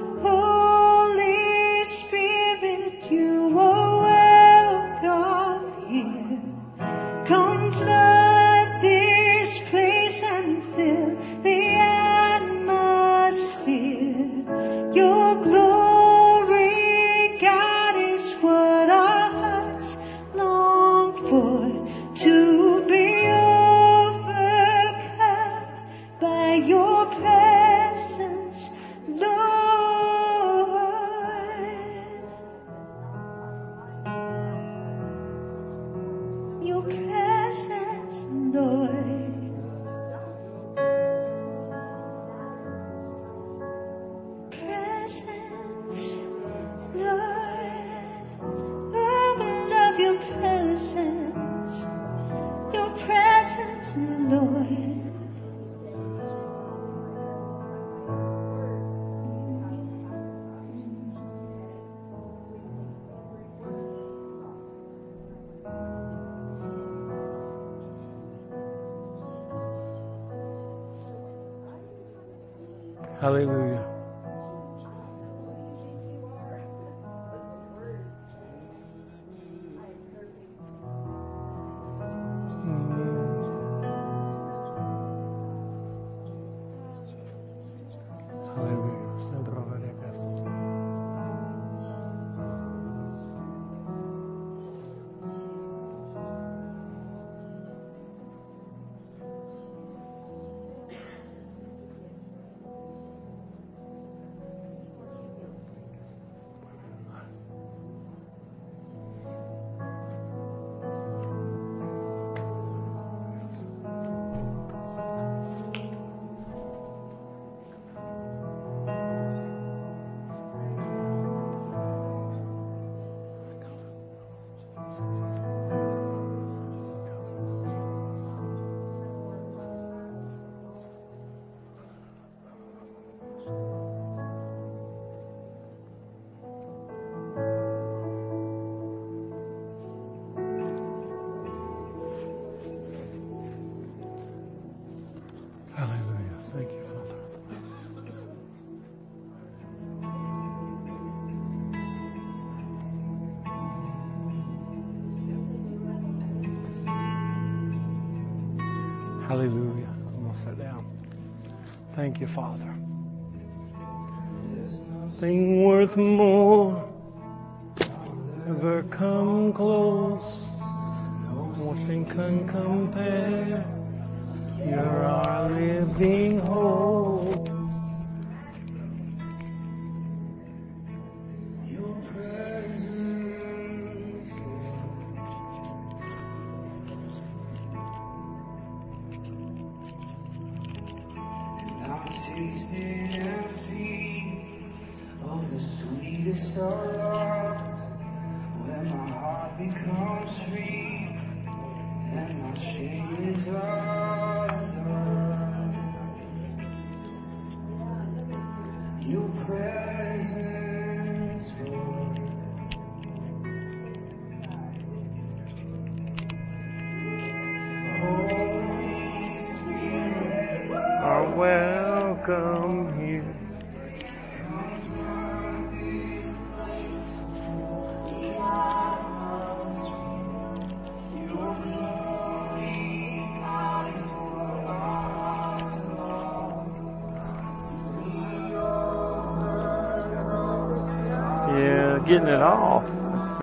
Holy Spirit, you are welcome here. Come flood this place and fill the atmosphere. Your glory, God, is what our hearts long for, to be overcome by your presence, Lord. Your presence, Lord. Presence, Lord. Oh, we love your presence. Your presence, Lord. Hallelujah. Hallelujah. Thank you, Father. Hallelujah. I'm going to sit down. Thank you, Father. Nothing worth more ever come close. Nothing can compare. You're our living hope. Your presence, and I've tasted and seen of the sweetest of loves, when my heart becomes free and my shame is undone. Your presence, Lord. welcome here. Yeah, getting it off.